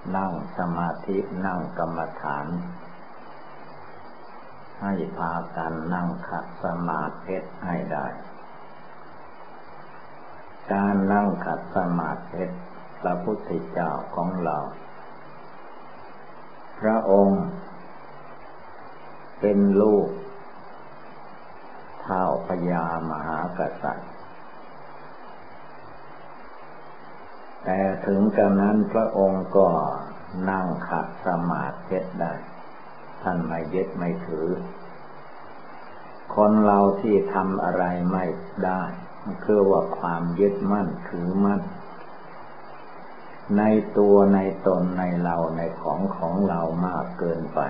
นั่งสมาธินั่งกรรมฐานให้พากันนั่งขัดสมาธิให้ได้การนั่งขัดสมาธิพระพุทธเจ้าของเราพระองค์เป็นลูกท้าวพญามหากษัตริย์แต่ถึงกระนั้นพระองค์ก็นั่งขัดสมาธิได้ท่านไม่ยึดไม่ถือคนเราที่ทำอะไรไม่ได้คือว่าความยึดมั่นถือมั่นในตัวในตนในเราในของเรามากเกินไป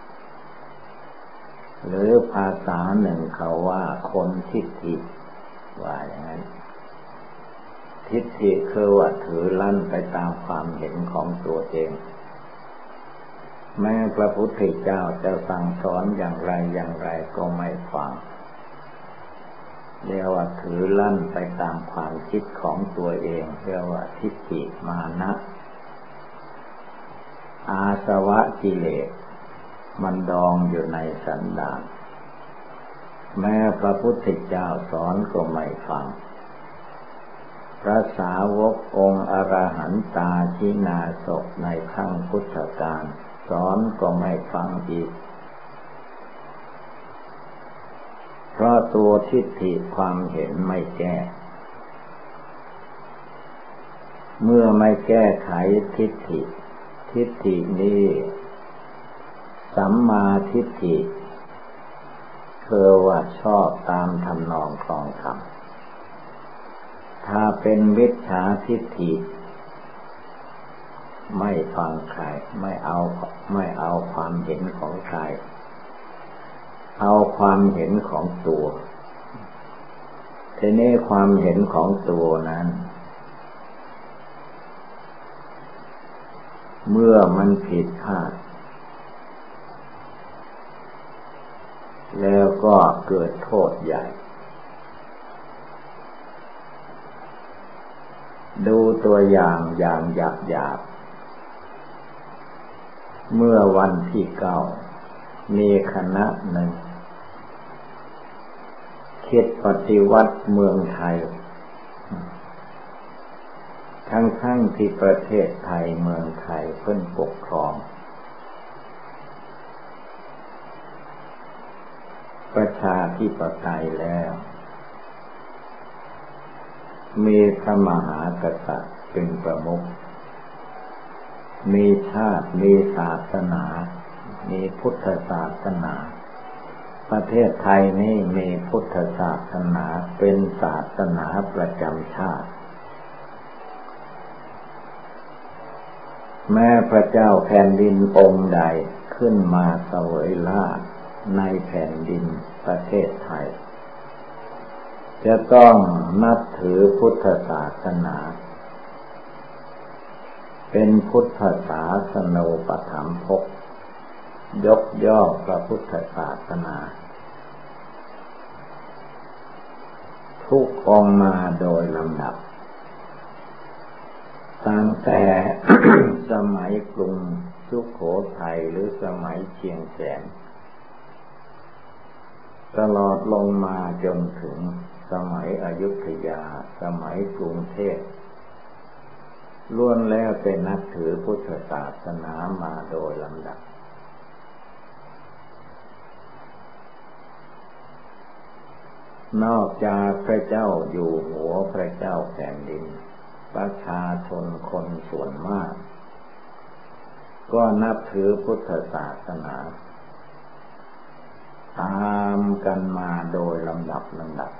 หรือภาษาหนึ่งเขาว่าคนทิฏฐิว่าอย่างนั้นทิฏฐิคือว่าถือลั่นไปตามความเห็นของตัวเองแม้พระพุทธเจ้าจะสั่งสอนอย่างไรก็ไม่ฟังเรียกว่าถือลั่นไปตามความคิดของตัวเองเรียกว่าทิฏฐิมานะอาสวะกิเลสมันดองอยู่ในสันดานแม้พระพุทธเจ้าสอนก็ไม่ฟังพระสาวกองค์อรหันตาชินาศพในครั้งพุทธกาลสอนก็ไม่ฟังอีกเพราะตัวทิฏฐิความเห็นไม่แก้เมื่อไม่แก้ไขทิฏฐินี้สัมมาทิฏฐิคือว่าชอบตามทำนองครองธรรมถ้าเป็นมิจฉาทิฏฐิไม่ฟังใครไม่เอาความเห็นของใครเอาความเห็นของตัวทีนี้ความเห็นของตัวนั้นเมื่อมันผิดพลาดแล้วก็เกิดโทษใหญ่ดูตัวอย่างหยาบเมื่อวันที่9มีคณะหนึ่งคิดปฏิวัติเมืองไทยทั้งที่ประเทศไทยเมืองไทยเพิ่นปกครองประชาธิปไตยแล้วมีพระมหากษัตริย์เป็นประมุขมีชาติมีศาสนามีพุทธศาสนาประเทศไทยนี่มีพุทธศาสนาเป็นศาสนาประจำชาติแม้พระเจ้าแผ่นดินองค์ใดขึ้นมาเสวยราชในแผ่นดินประเทศไทยจะต้องนับถือพุทธศาสนาเป็นพุทธศาสนูปถัมภกยกย่องพระพุทธศาสนาทุกองค์มาโดยลำดับตั้งแต่ สมัยกรุงสุโขทัยหรือสมัยเชียงแสนตลอดลงมาจนถึงสมัยอยุธยาสมัยกรุงเทพล้วนแล้วเป็นนับถือพุทธศาสนามาโดยลำดับนอกจากพระเจ้าอยู่หัวพระเจ้าแผ่นดินประชาชนคนส่วนมากก็นับถือพุทธศาสนาตามกันมาโดยลำดับ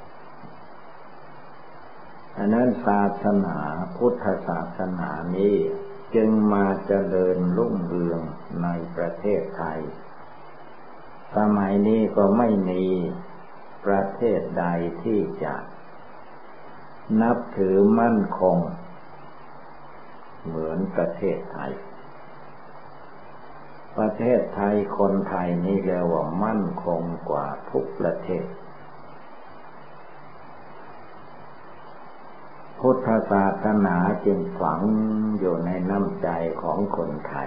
อันนั้นศาสนาพุทธศาสนานี้จึงมาเจริญรุ่งเรืองในประเทศไทยสมัยนี้ก็ไม่มีประเทศใดที่จะนับถือมั่นคงเหมือนประเทศไทยประเทศไทยคนไทยนี่เรียกว่ามั่นคงกว่าทุกประเทศพุทธศาสนาจึงฝังอยู่ในน้ำใจของคนไทย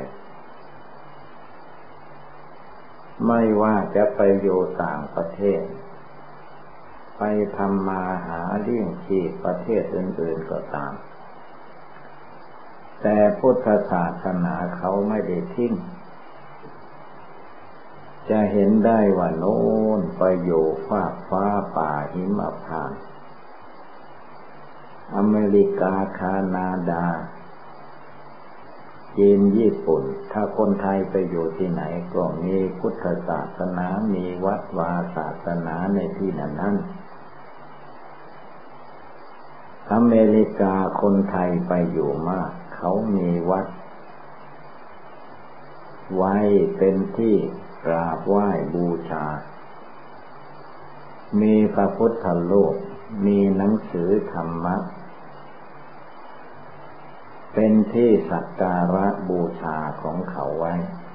ไม่ว่าจะไปอยู่ต่างประเทศไปทำมาหาเลี้ยงชีพประเทศอื่นๆก็ตามแต่พุทธศาสนาเขาไม่ได้ทิ้งจะเห็นได้ว่าโน้นไปอยู่ฟากฟ้าป่าหิมพานต์อเมริกาแคนาดาจีนญี่ปุ่นถ้าคนไทยไปอยู่ที่ไหนก็มีพุทธศาสนามีวัดวาศาสนาในที่นั้นอเมริกาคนไทยไปอยู่มากเขามีวัดไว้เป็นที่กราบไหว้บูชามีพระพุทธรูปมีหนังสือธรรมะเป็นที่สักการะบูชาของเขาไว้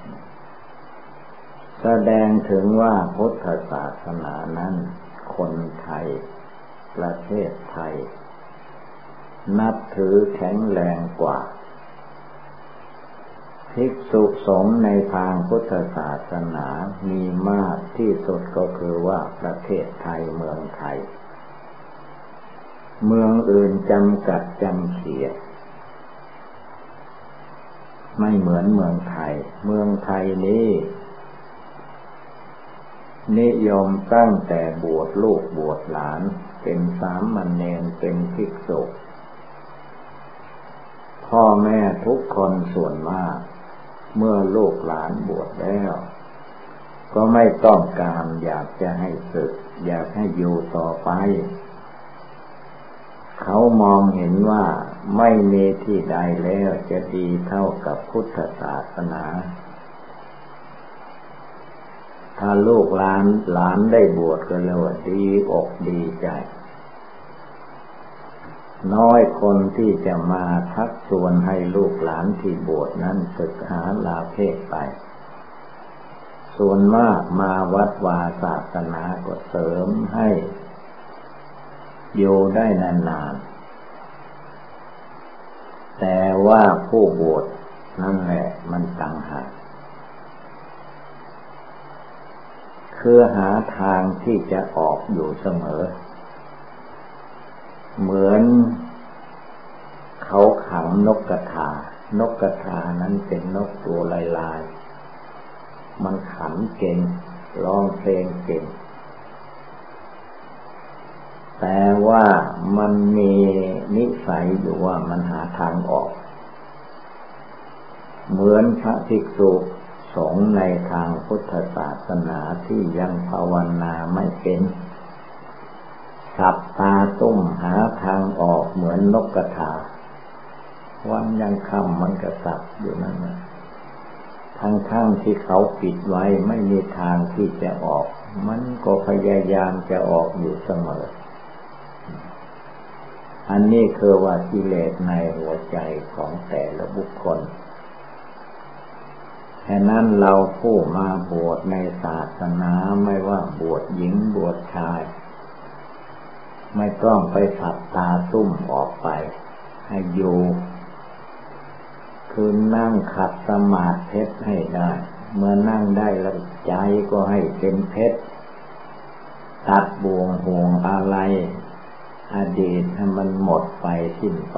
แสดงถึงว่าพุทธศาสนานั้นคนไทยประเทศไทยนับถือแข็งแรงกว่าภิกษุสงฆ์ในทางพุทธศาสนามีมากที่สุดก็คือว่าประเทศไทยเมืองไทยเมืองอื่นจำกัดจำเขียดไม่เหมือนเมืองไทยเมืองไทยนี้นิยมตั้งแต่บวชลูกบวชหลานเป็นสามเณรเป็นภิกษุพ่อแม่ทุกคนส่วนมากเมื่อลูกหลานบวชแล้วก็ไม่ต้องการอยากจะให้ศึกอยากให้อยู่ต่อไปเขามองเห็นว่าไม่มีที่ใดแล้วจะดีเท่ากับพุทธศาสนาถ้าลูกหลานได้บวชก็เลยว่าดีอกดีใจน้อยคนที่จะมาทักชวนให้ลูกหลานที่บวชนั้นศึกษาลาเพศไปส่วนมากมาวัดวาศาสนาก็เสริมให้อยู่ได้นานๆแต่ว่าผู้บวชนั่นแหละมันต่างหากคือหาทางที่จะออกอยู่เสมอเหมือนเขาขังนกกระทานกกระทานั้นเป็นนกตัวลายๆมันขันเก่งร้องเพลงเก่งแต่ว่ามันมีนิสัยอยู่ว่ามันหาทางออกเหมือนพระภิกษุสงฆ์ในทางพุทธศาสนาที่ยังภาวนาไม่เป็นสับตาตุ้มหาทางออกเหมือนนกกระทาวันยังค่ำมันก็สับอยู่นั่นนะทั้งที่เขาปิดไว้ไม่มีทางที่จะออกมันก็พยายามจะออกอยู่เสมออันนี้คือว่ากิเลสในหัวใจของแต่ละบุคคลฉะนั้นเราผู้มาบวชในศาสนาไม่ว่าบวชหญิงบวชชายไม่ต้องไปสับตาซุ่มออกไปให้อยู่คือนั่งขัดสมาธิให้ได้เมื่อนั่งได้แล้วใจก็ให้เป็นเพชรตัดบ่วงห่วงอะไรอดีตให้มันหมดไปสิ้นไป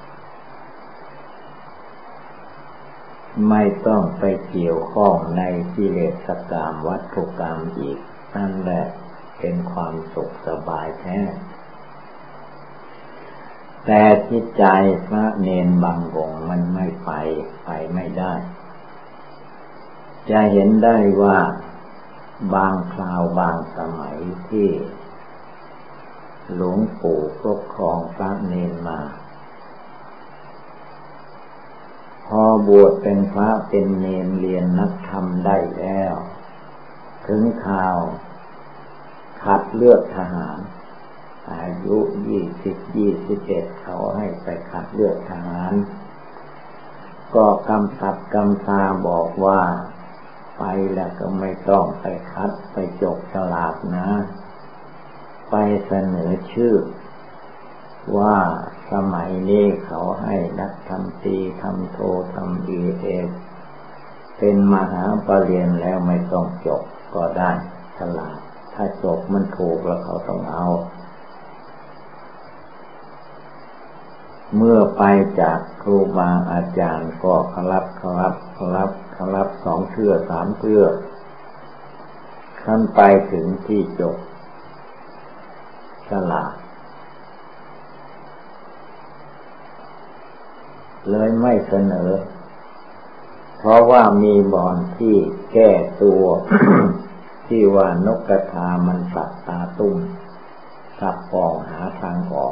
ไม่ต้องไปเกี่ยวข้องในกิเลสกรรมวัตถุกรรมอีกนั่นแหละเป็นความสุขสบายแท้แต่จิตใจพระเนรบางองค์มันไม่ไปไม่ได้จะเห็นได้ว่าบางคราวบางสมัยที่หลวงปู่ปกครองพระเนรมาพอบวชเป็นพระเป็นเนรเรียนนักธรรมได้แล้วถึงคราวคัดเลือกทหารอายุ20-21เขาให้ไปคัดเลือกทหารก็กำกับกำชาบอกว่าไปแล้วก็ไม่ต้องไปคัดไปจกฉลากนะไปเสนอชื่อว่าสมัยนี้เขาให้นักทำตรีทำโททำเอเป็นมหาปรริญญาแล้วไม่ต้องจบก็ได้ฉลาดถ้าจบมันถูกแล้วเขาต้องเอาเมื่อไปจากครูบาอาจารย์ก็เคารพสองเทื่อสามเทื่อขั้นไปถึงที่จบฉลาดเลยไม่เสนอเพราะว่ามีบ่อนที่แก้ตัว ที่ว่านกกระทามันสับตาตุ้มสับปองหาทางออก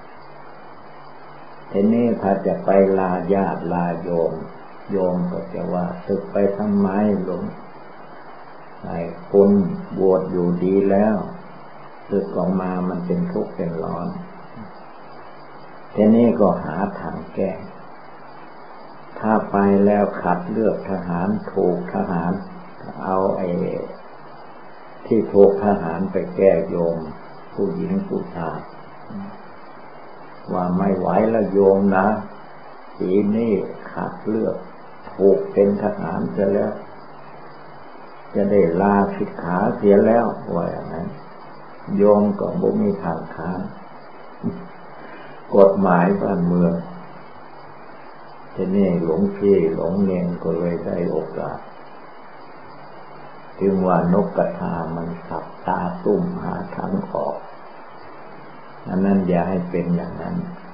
ทีนี้ถ้าจะไปลาญาติลาโยมก็จะว่าศึกไปทำไมหลวงไอ้คุณบวชอยู่ดีแล้วศึกออกมามันเป็นทุกข์เป็นร้อนทีนี้ก็หาทางแก้ถ้าไปแล้วขัดเลือกทหารถูกทหารเอาไอ้ที่ถูกทหารไปแก้โยมผู้หญิงผู้ชายว่าไม่ไหวแล้วโยมนะทีนี้ขัดเลือกถูกเป็นทหารเสียแล้วจะได้ลาสิกขาเสียแล้วว่าอย่างนั้นโยมก็บ่มีทางค้านกฎหมายบ้านเมืองทีนี้หลวงพี่หลวงเนรก็เลยได้โอกาสถึงว่านกกระทามันสับตาตุ้มหาทางออกอันนั้นอย่าให้เป็นอย่างนั้น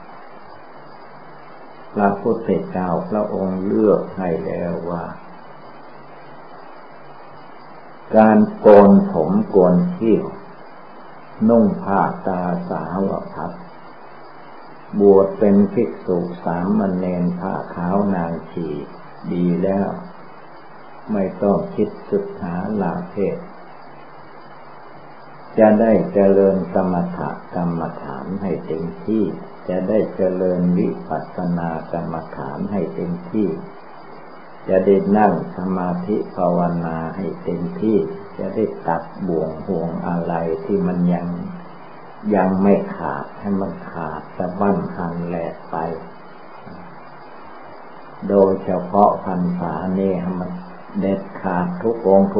พระพุทธเจ้าพระองค์เลือกให้แล้วว่าการโกนผมโกนคิ้วนุ่งผ้าตาสาวพัดบวชเป็นภิกษุสามเณรผ้าขาวนางชีดีแล้วไม่ต้องคิดศึกษาลาเพศจะได้เจริญสมถกรรมฐานให้เต็มที่จะได้เจริญวิปัสสนากรรมฐานให้เต็มที่จะได้นั่งสมาธิภาวนาให้เต็มที่จะได้ตัดบ่วงห่วงอะไรที่มันยังไม่ขาดให้มันขาดสะบั้นหันแหลกไปโดยเฉพาะพรรษาเนี่ยมันเด็ดขาดทุกองค์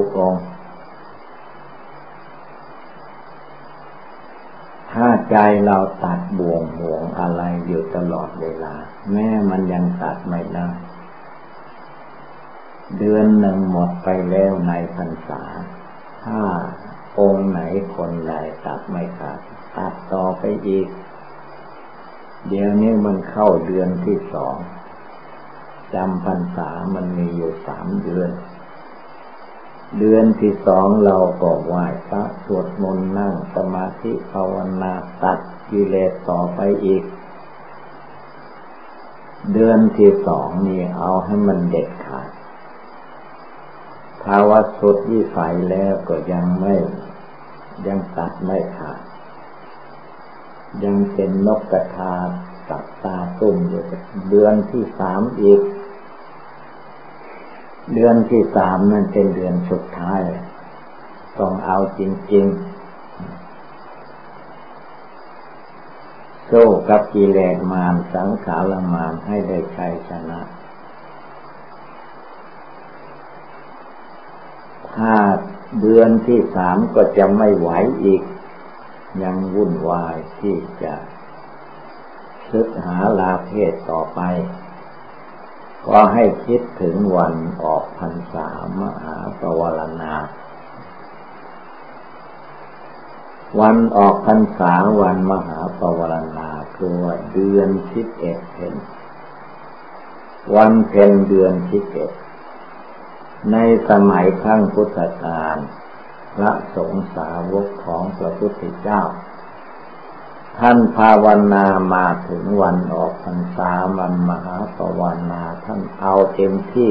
ถ้าใจเราตัดบ่วงห่วงอะไรอยู่ตลอดเวลาแม้มันยังตัดไม่ได้เดือนหนึ่งหมดไปแล้วในพรรษาถ้าองค์ไหนคนใดตัดไม่ขาดตัดต่อไปอีกเดี๋ยวนี้มันเข้าเดือนที่สองจำพรรษามันมีอยู่3 เดือนเดือนที่สองเราก็ไหว้พระสวดมนต์นั่งสมาธิภาวนาตัดกิเลสต่อไปอีกเดือนที่สองนี่เอาให้มันเด็ดขาดภาวะสุดวิสัยแล้วก็ยังตัดไม่ขาดยังเป็นนกกระทาสับตาตุ้มอยู่เดือนที่3อีกเดือนที่3นั่นเป็นเดือนสุดท้ายต้องเอาจริงๆสู้กับกิเลสมารสังขารมารให้ได้ชัยชนะถ้าเดือนที่3ก็จะไม่ไหวอีกยังวุ่นวายที่จะศึกหาลาเพศต่อไปก็ให้คิดถึงวันออกพรรษามหาปวารณาวันออกพรรษาวันมหาปวารณาคือว่าเดือน11เพ็ญวันเพ็ญเดือน11ในสมัยครั้งพุทธกาลพระสงฆ์สาวกของพระพุทธเจ้าท่านภาวนามาถึงวันออกพรรษาวันมหาปวารณาท่านเอาเต็มที่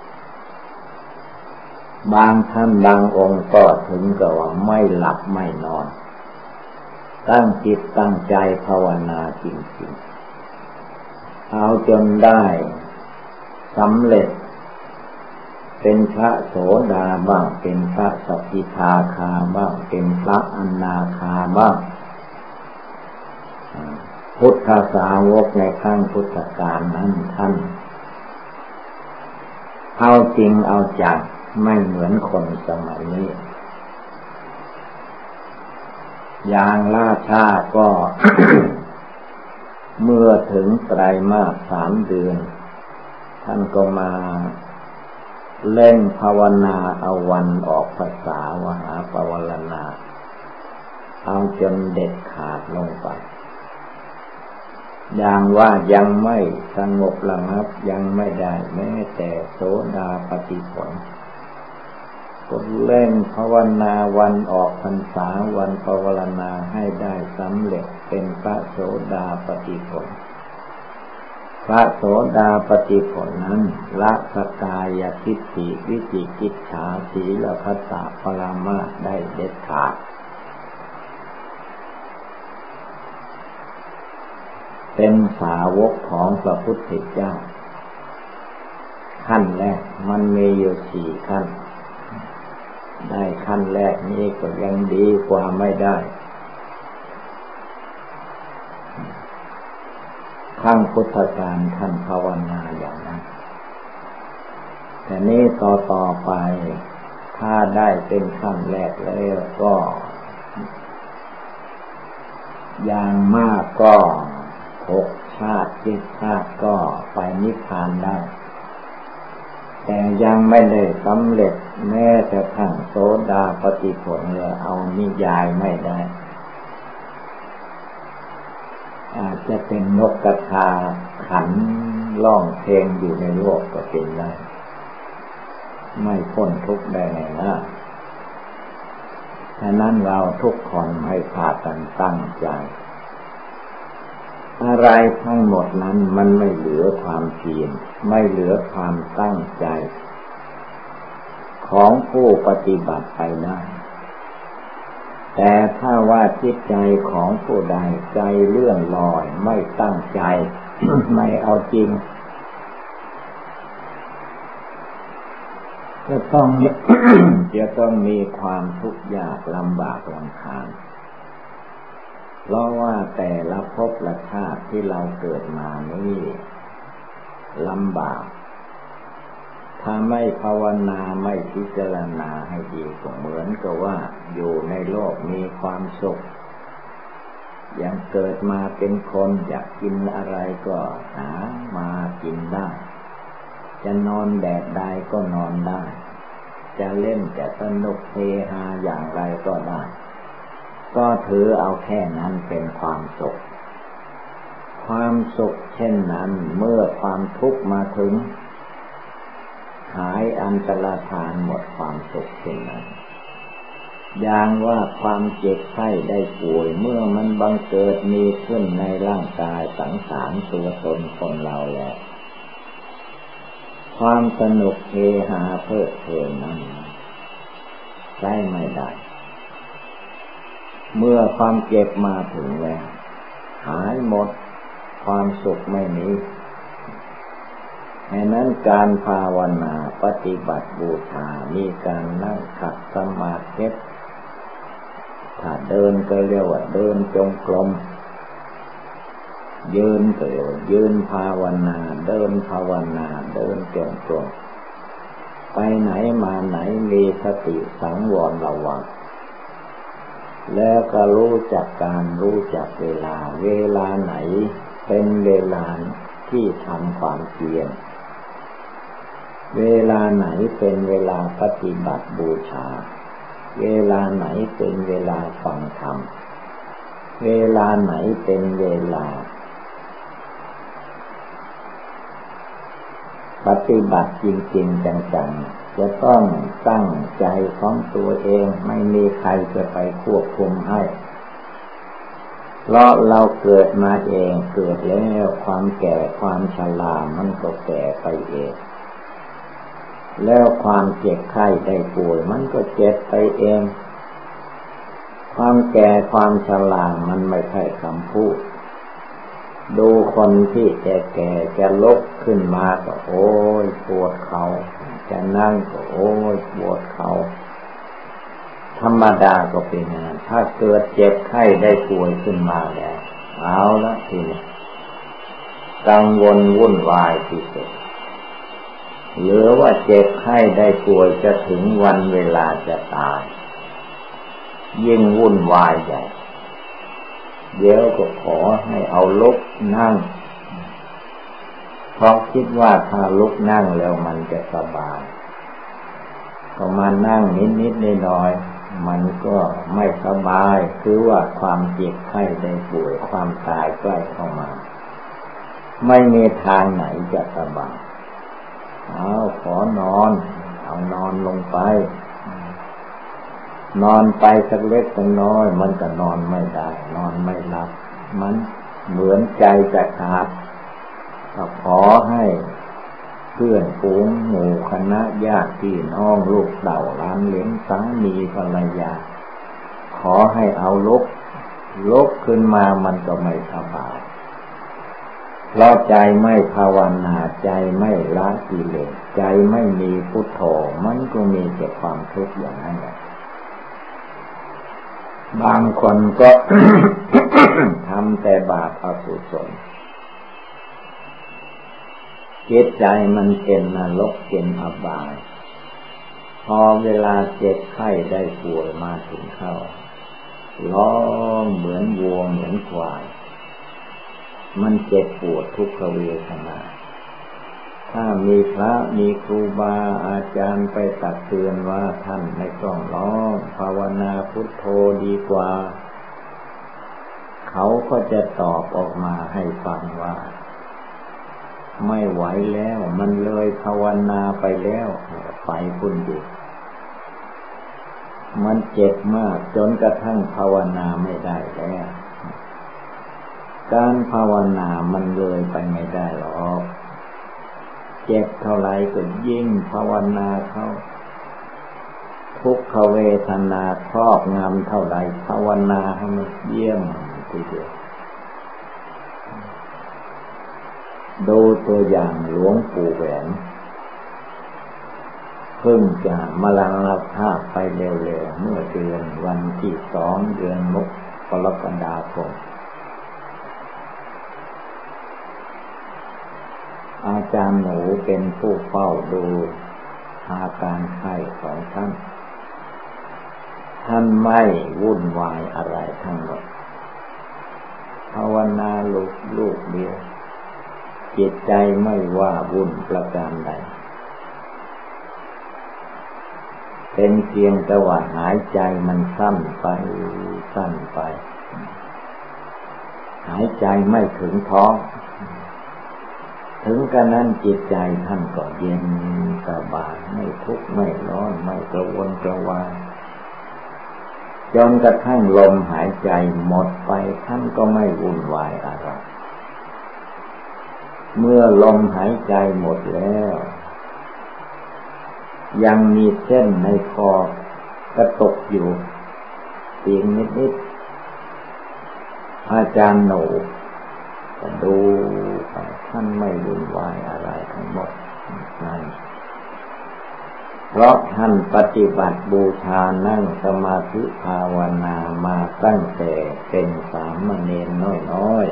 บางท่านบางองค์ก็ถึงกับว่าไม่หลับไม่นอนตั้งจิตตั้งใจภาวนาจริงๆเอาจนได้สำเร็จเป็นพระโสดาบ้างเป็นพระสกิทาคาบ้างเป็นพระอนาคาบ้างพุทธสาวกในครั้งพุทธกาลนั้นท่านเอาจริงเอาจังไม่เหมือนคนสมัยนี้อย่างล่าช้าก็ เมื่อถึงไตรมาส3 เดือนท่านก็มาเล่นภาวนาเอาวันออกพรรษาวหาปวารณาเอาจนเด็ดขาดลงไปอย่างว่ายังไม่สงบระงับยังไม่ได้แม้แต่โสดาปัตติผลก็เล่นภาวนาวันออกพรรษาวันภาวนาให้ได้สำเร็จเป็นพระโสดาปัตติผลพระโสดาปัตติผลนั้นละสกายทิฏฐิวิจิกิจฉาสีลพัสสะปรามาสได้เด็ดขาดเป็นสาวกของพระพุทธเจ้าขั้นแรกมันมีอยู่4 ขั้นได้ขั้นแรกนี้ก็ยังดีกว่าไม่ได้ขั้งพุทธการท่านภาวนาอย่างนั้นแต่นี้ต่อไปถ้าได้เป็นขั้นแรกแล้วก็อย่างมากก็6 ชาติ7 ชาติก็ไปนิพพานได้แต่ยังไม่ได้สำเร็จแม้แต่ขั้นโสดาปัตติผลเลยเอานิยายไม่ได้อาจจะเป็นนกกระทาขันร้องเพลงอยู่ในโลกก็เป็นได้ไม่พ้นทุกข์ได้นะฉะนั้นเราทุกคนให้พากันตั้งใจอะไรทั้งหมดนั้นมันไม่เหลือความเพียรไม่เหลือความตั้งใจของผู้ปฏิบัติไปได้แต่ถ้าว่าจิตใจของผู้ใดใจเลื่อนลอยไม่ตั้งใจ ไม่เอาจริงจะต้อง จะต้องมีความทุกข์ยากลำบากรำคาญเพราะว่าแต่ละภพละชาติที่เราเกิดมานี่ลำบากถ้าไม่ภาวนาไม่พิจารณาให้ดีก็เหมือนกับว่าอยู่ในโลกมีความสุขยังเกิดมาเป็นคนอยากกินอะไรก็หามากินได้จะนอนแบบใดก็นอนได้จะเล่นจะสนุกเฮฮาอย่างไรก็ได้ก็ถือเอาแค่นั้นเป็นความสุขความสุขเช่นนั้นเมื่อความทุกข์มาถึงหายอันตรธานหมดความสุขเช่นนั้นอย่างว่าความเจ็บไข้ได้ป่วยเมื่อมันบังเกิดมีขึ้นในร่างกายสังขารตัวตนคนเราแล้วความสนุกเฮฮาเพลิดเพลินนั้นใช้ไม่ได้เมื่อความเจ็บมาถึงแล้วหายหมดความสุขไม่มีฉะนั้นการภาวนาปฏิบัติบูชามีการนั่งขัดสมาธิถ้าเดินก็เรียกว่าเดินจงกรมยืนก็เรียกว่ายืนภาวนาเดินภาวนาเดินจงกรมไปไหนมาไหนมีสติสังวรระวังแล้วก็รู้จักการรู้จักเวลาไหนเป็นเวลาที่ทำความเพียรเวลาไหนเป็นเวลาปฏิบัติบูชาเวลาไหนเป็นเวลาฟังธรรมเวลาไหนเป็นเวลาปฏิบัติจริงๆจังๆจะต้องตั้งใจของตัวเองไม่มีใครจะไปควบคุมให้เพราะเราเกิดมาเองเกิดแล้วความแก่ความชรามันก็แก่ไปเองแล้วความเจ็บไข้ได้ป่วยมันก็เจ็บไปเองความแก่ความชรามันไม่ใช่คำพูดดูคนที่แก่ๆจะลุกขึ้นมาก็โอ้ยปวดเข่าจะนั่งก็โอ้ยปวดเข่าธรรมดาก็เป็นอย่างนั้นถ้าเกิดเจ็บไข้ได้ป่วยขึ้นมาแล้วเอาละทีนี้กังวลวุ่นวายที่สุดหรือว่าเจ็บไข้ได้ป่วยจะถึงวันเวลาจะตายยิ่งวุ่นวายใหญ่เดี๋ยวก็ขอให้เอาลุกนั่งเพราะคิดว่าถ้าลุกนั่งแล้วมันจะสบายก็มานั่งนิดๆหน่อยๆมันก็ไม่สบายคือว่าความเจ็บไข้ได้ป่วยความตายใกล้เข้ามาไม่มีทางไหนจะสบายขอนอนเอานอนลงไปนอนไปสักเล็กสักน้อยมันก็นอนไม่ได้นอนไม่หลับมันเหมือนใจจะขาดก็ขอให้เพื่อนฝูงหมู่คณะญาติพี่น้องลูกเต่าหลานเหลนสามีภรรยาขอให้เอาลุกขึ้นมามันก็ไม่สบายเพราะใจไม่ภาวนาใจไม่ละกิเลสใจไม่มีพุทโธมันก็มีแต่ความทุกข์อย่างนั้นแหละบางคนก็ ทำแต่บาปอกุศลจิตใจมันเป็นนรกเป็นอบายพอเวลาเจ็บไข้ได้ป่วยมาถึงเข้าร้องเหมือนวัวเหมือนควายมันเจ็บปวดทุกขเวทนาถ้ามีพระมีครูบาอาจารย์ไปตักเตือนว่าท่านไม่ต้องร้องภาวนาพุทโธดีกว่าเขาก็จะตอบออกมาให้ฟังว่าไม่ไหวแล้วมันเลยภาวนาไปแล้วไปพุ่นดิมันเจ็บมากจนกระทั่งภาวนาไม่ได้แล้วการภาวนามันเลยไปไม่ได้หรอกเจ็บเท่าไรก็ยิ่งภาวนาเข้าทุกขเวทนาครอบงำเท่าไรภาวนาให้มันเยี่ยมทีเดียวดูตัวอย่างหลวงปู่แหวนเพิ่งจะมรณภาพไปเร็วๆเมื่อเดือนวันที่2 เดือนกรกฎาคมอาจารย์หนูเป็นผู้เฝ้าดูอาการไข้ของท่านไม่วุ่นวายอะไรทั้งหมดภาวนาลูกเดียวจิตใจไม่ว่าวุ่นประการใดเป็นเพียงแต่ว่าหายใจมันสั้นไปหายใจไม่ถึงท้องถึงกระนั้นจิตใจท่านก็เย็นสบายไม่ทุกข์ไม่ร้อนไม่กระวนกระวายจนกระทั่งลมหายใจหมดไปท่านก็ไม่วุ่นวายอะไรเมื่อลมหายใจหมดแล้วยังมีเส้นในคอกระตุกอยู่เพียงนิดๆอาจารย์หนูก็ดูไปท่านไม่วุ่นวายอะไรทั้งหมดนั่นเพราะท่านปฏิบัติบูชานั่งสมาธิภาวนามาตั้งแต่เป็นสามเณรน้อย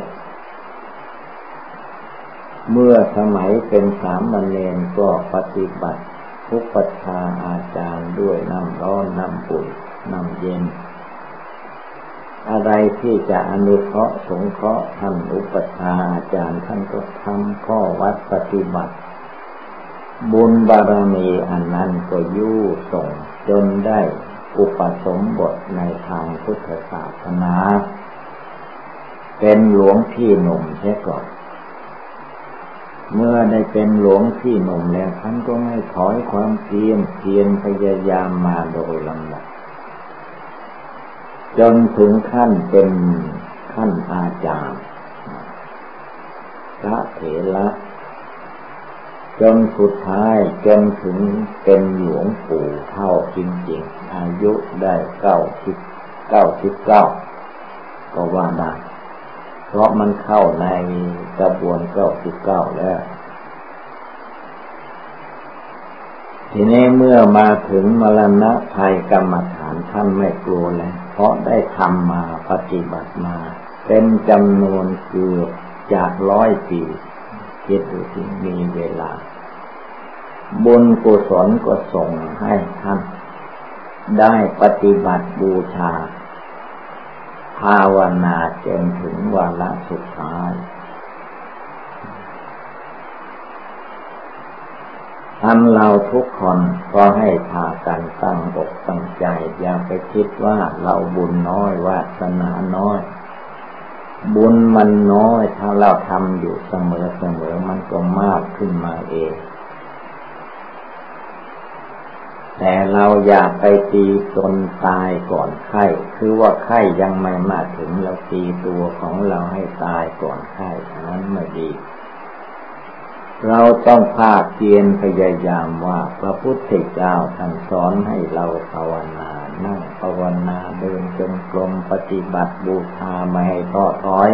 ๆเมื่อสมัยเป็นสามเณรก็ปฏิบัติอุปชาอาจารย์ด้วยน้ำร้อนน้ำอุ่นน้ำเย็นอะไรที่จะอนุเคราะห์สงเคราะห์ท่านอุปชาอาจารย์ท่านก็ทำข้อวัดปฏิบัติบุญบารมีอันนั้นก็ยู่ส่งจนได้อุปสมบทในทางพุทธศาสนาเป็นหลวงพี่หนุ่มเสียก่อนเมื่อได้เป็นหลวงพี่หนุ่มแล้วท่านก็ไม่ถอยความเพียรพยายามมาโดยลำดับจนถึงขั้นเป็นขั้นอาจารย์พระเถระจนสุดท้ายจนถึงเป็นหลวงปู่เท่าจริงๆอายุได้99ก็ว่าได้เพราะมันเข้าในกระบวน99แล้วทีนี้เมื่อมาถึงมรณะภัยกรรมฐานท่านไม่กลัวแล้วเพราะได้ทำมาปฏิบัติมาเป็นจำนวนเกือบจาก100 ปีคิดดูสิมีเวลาบุญกุศลก็ส่งให้ท่านได้ปฏิบัติบูชาภาวนาจนถึงวาระสุดท้ายท่านเราทุกคนก็ให้พากันตั้งอกตั้งใจอย่าไปคิดว่าเราบุญน้อยวาสนาน้อยบุญมันน้อยถ้าเราทำอยู่เสมอมันก็มากขึ้นมาเองแต่เราอย่าไปตีจนตายก่อนไข้คือว่าไข้ยังไม่มาถึงเราตีตัวของเราให้ตายก่อนไข้นั้นไม่ดีเราต้องภาคเพียรพยายามว่าพระพุทธเจ้าท่านสอนให้เราภาวนานั่งภาวนาเดินจงกรมปฏิบัติบูชาไม่ให้ท้อถอย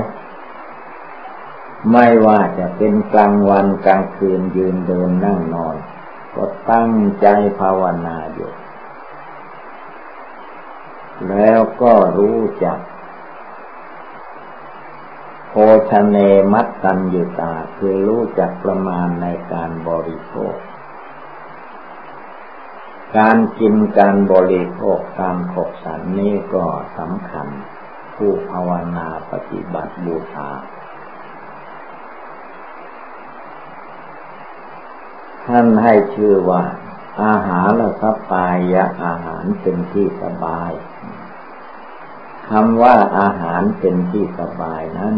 ไม่ว่าจะเป็นกลางวันกลางคืนยืนเดินนั่งนอนก็ตั้งใจภาวนาอยู่แล้วก็รู้จักโภชเนมัตตัญญูตาคือรู้จักประมาณในการบริโภคการกินการบริโภคการขบฉันนี้ก็สำคัญผู้ภาวนาปฏิบัติบูชาท่านให้ชื่อว่าอาหารสัพพายะอาหารเป็นที่สบายคำว่าอาหารเป็นที่สบายนั้น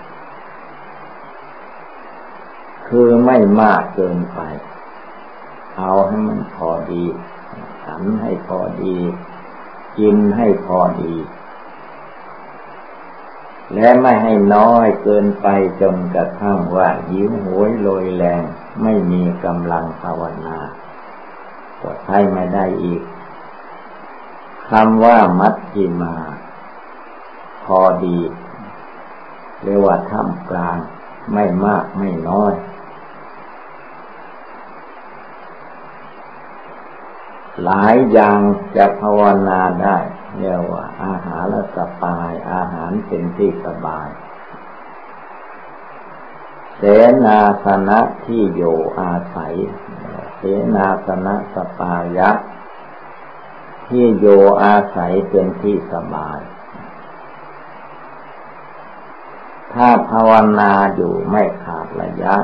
คือไม่มากเกินไปเอาให้มันพอดีฉันให้พอดีกินให้พอดีและไม่ให้น้อยเกินไปจนกระทั่งว่าหิวโหยโลยแรงไม่มีกำลังภาวนาก็ใช้ไม่ได้อีกคำว่ามัชฌิมาพอดีเรียกว่าท่ามกลางไม่มากไม่น้อยหลายอย่างจะภาวนาได้เรียกว่าอาหารสบายอาหารเป็นที่สบายเสนาสนะที่อยู่อาศัยเสนาสนะสปายะที่อยู่อาศัยเป็นที่สบายถ้าภาวนาอยู่ไม่ขาดระยะ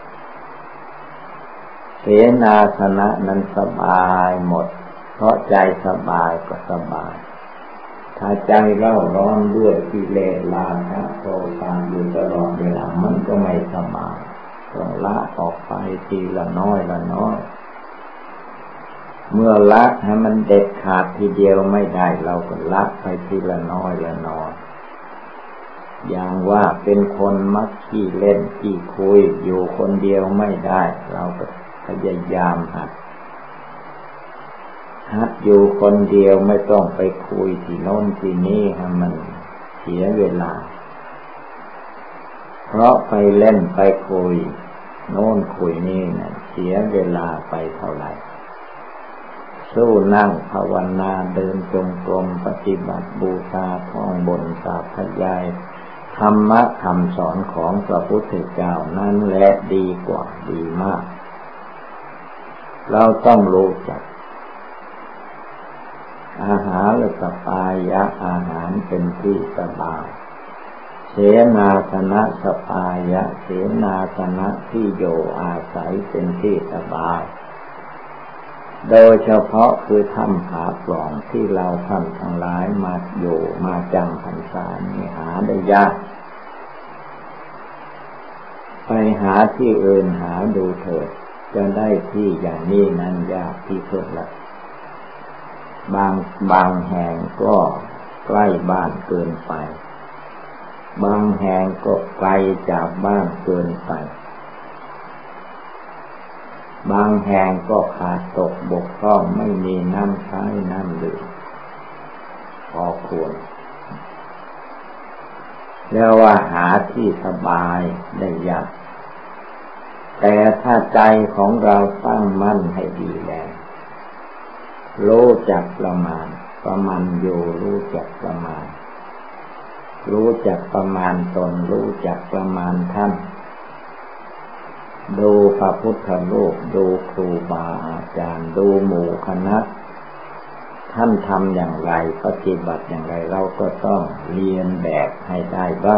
เสนาสนะนั้นสบายหมดเพราะใจสบายก็สบายถ้าใจเร่าร้อนด้วยกิเลสราคะโทสะอยู่ตลอดเวลามันก็ไม่สบายต้องละออกไปทีละน้อยละน้อยเมื่อละให้มันเด็ดขาดทีเดียวไม่ได้เราก็ละไปทีละน้อยละน้อยอย่างว่าเป็นคนมักขี้เล่นขี้คุยอยู่คนเดียวไม่ได้เราก็พยายามหัดอยู่คนเดียวไม่ต้องไปคุยที่โน้นที่นี่ให้มันเสียเวลาเพราะไปเล่นไปคุยโน้นคุยนี่นะเสียเวลาไปเท่าไหร่สู้นั่งภาวนาเดินจงกรมปฏิบัติบูชาท่องบนสาธยายธรรมะคำสอนของพระพุทธเจ้านั้นแหละดีกว่าดีมากเราต้องรู้จักอาหารสปายะอาหารเป็นที่สบายเสนาสนะสปายะเสนาสนะที่อยู่อาศัยเป็นที่สบายโดยเฉพาะคือถ้ำผาปล่องที่เราท่านทั้งหลายมาอยู่มาจำพรรษานี่หาได้ยากไปหาที่อื่นหาดูเถิดจะได้ที่อย่างนี้นั้นยากที่สุดละบางแห่งก็ใกล้บ้านเกินไปบางแห่งก็ไกลจากบ้านเกินไปบางแห่งก็ขาดตกบกพร่องไม่มีน้ำใช้น้ำดื่มพอควรแล้วว่าหาที่สบายได้ยากแต่ถ้าใจของเราตั้งมั่นให้ดีแล้วรู้จักประมาณอยู่รู้จักประมาณรู้จักประมาณตนรู้จักประมาณท่านดูพระพุทธรูปดูครูบาอาจารย์ดูหมู่คณะท่านทำอย่างไรปฏิบัติอย่างไรเราก็ต้องเรียนแบบให้ได้บ้าง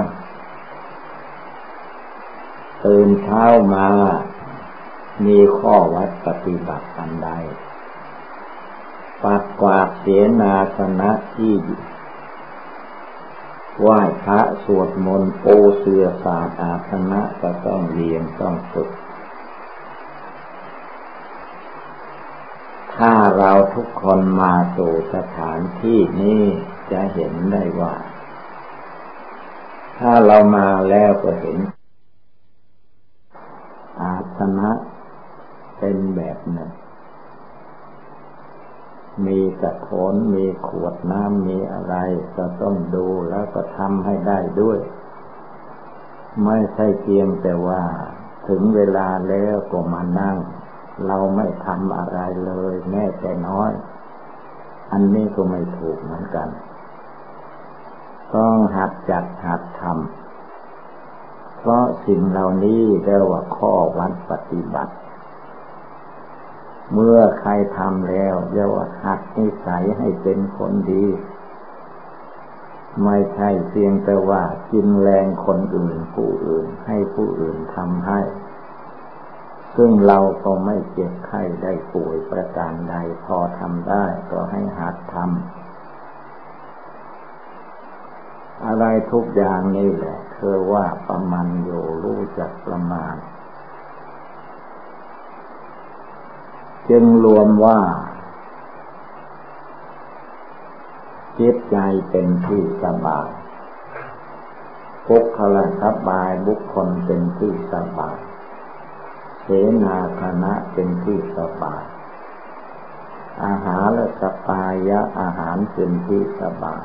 ตื่นเช้ามามีข้อวัดปฏิบัติอันใดปัดกวาดเสนาสนะที่ไหว้พระสวดมนต์ปูเสื่อศาสตร์อาสนะก็ต้องเรียนต้องฝึกถ้าเราทุกคนมาสู่สถานที่นี้จะเห็นได้ว่าถ้าเรามาแล้วก็เห็นอาสนะเป็นแบบหนึ่งมีกระโถนมีขวดน้ำมีอะไรก็ต้องดูแล้วก็ทำให้ได้ด้วยไม่ใช่เพียงแต่ว่าถึงเวลาแล้วก็มานั่งเราไม่ทำอะไรเลยแม้แต่น้อยอันนี้ก็ไม่ถูกเหมือนกันต้องหัดจัดหัดทำเพราะสิ่งเหล่านี้เรียกว่าข้อวัดปฏิบัติเมื่อใครทำแล้วเรียกว่าหัดนิสัยให้เป็นคนดีไม่ใช่เพียงแต่ว่ากินแรงคนอื่นผู้อื่นให้ผู้อื่นทำให้ซึ่งเราก็ไม่เจ็บไข้ได้ป่วยประการใดพอทำได้ก็ให้หัดทำอะไรทุกอย่างนี่แหละคือว่าประมาณอยู่รู้จักประมาณจึงรวมว่าจิตใจเป็นที่สบายบุคลสบายบุคคลเป็นที่สบายเสนาสนะเป็นที่สบายอาหารและสปายะอาหารเป็นที่สบาย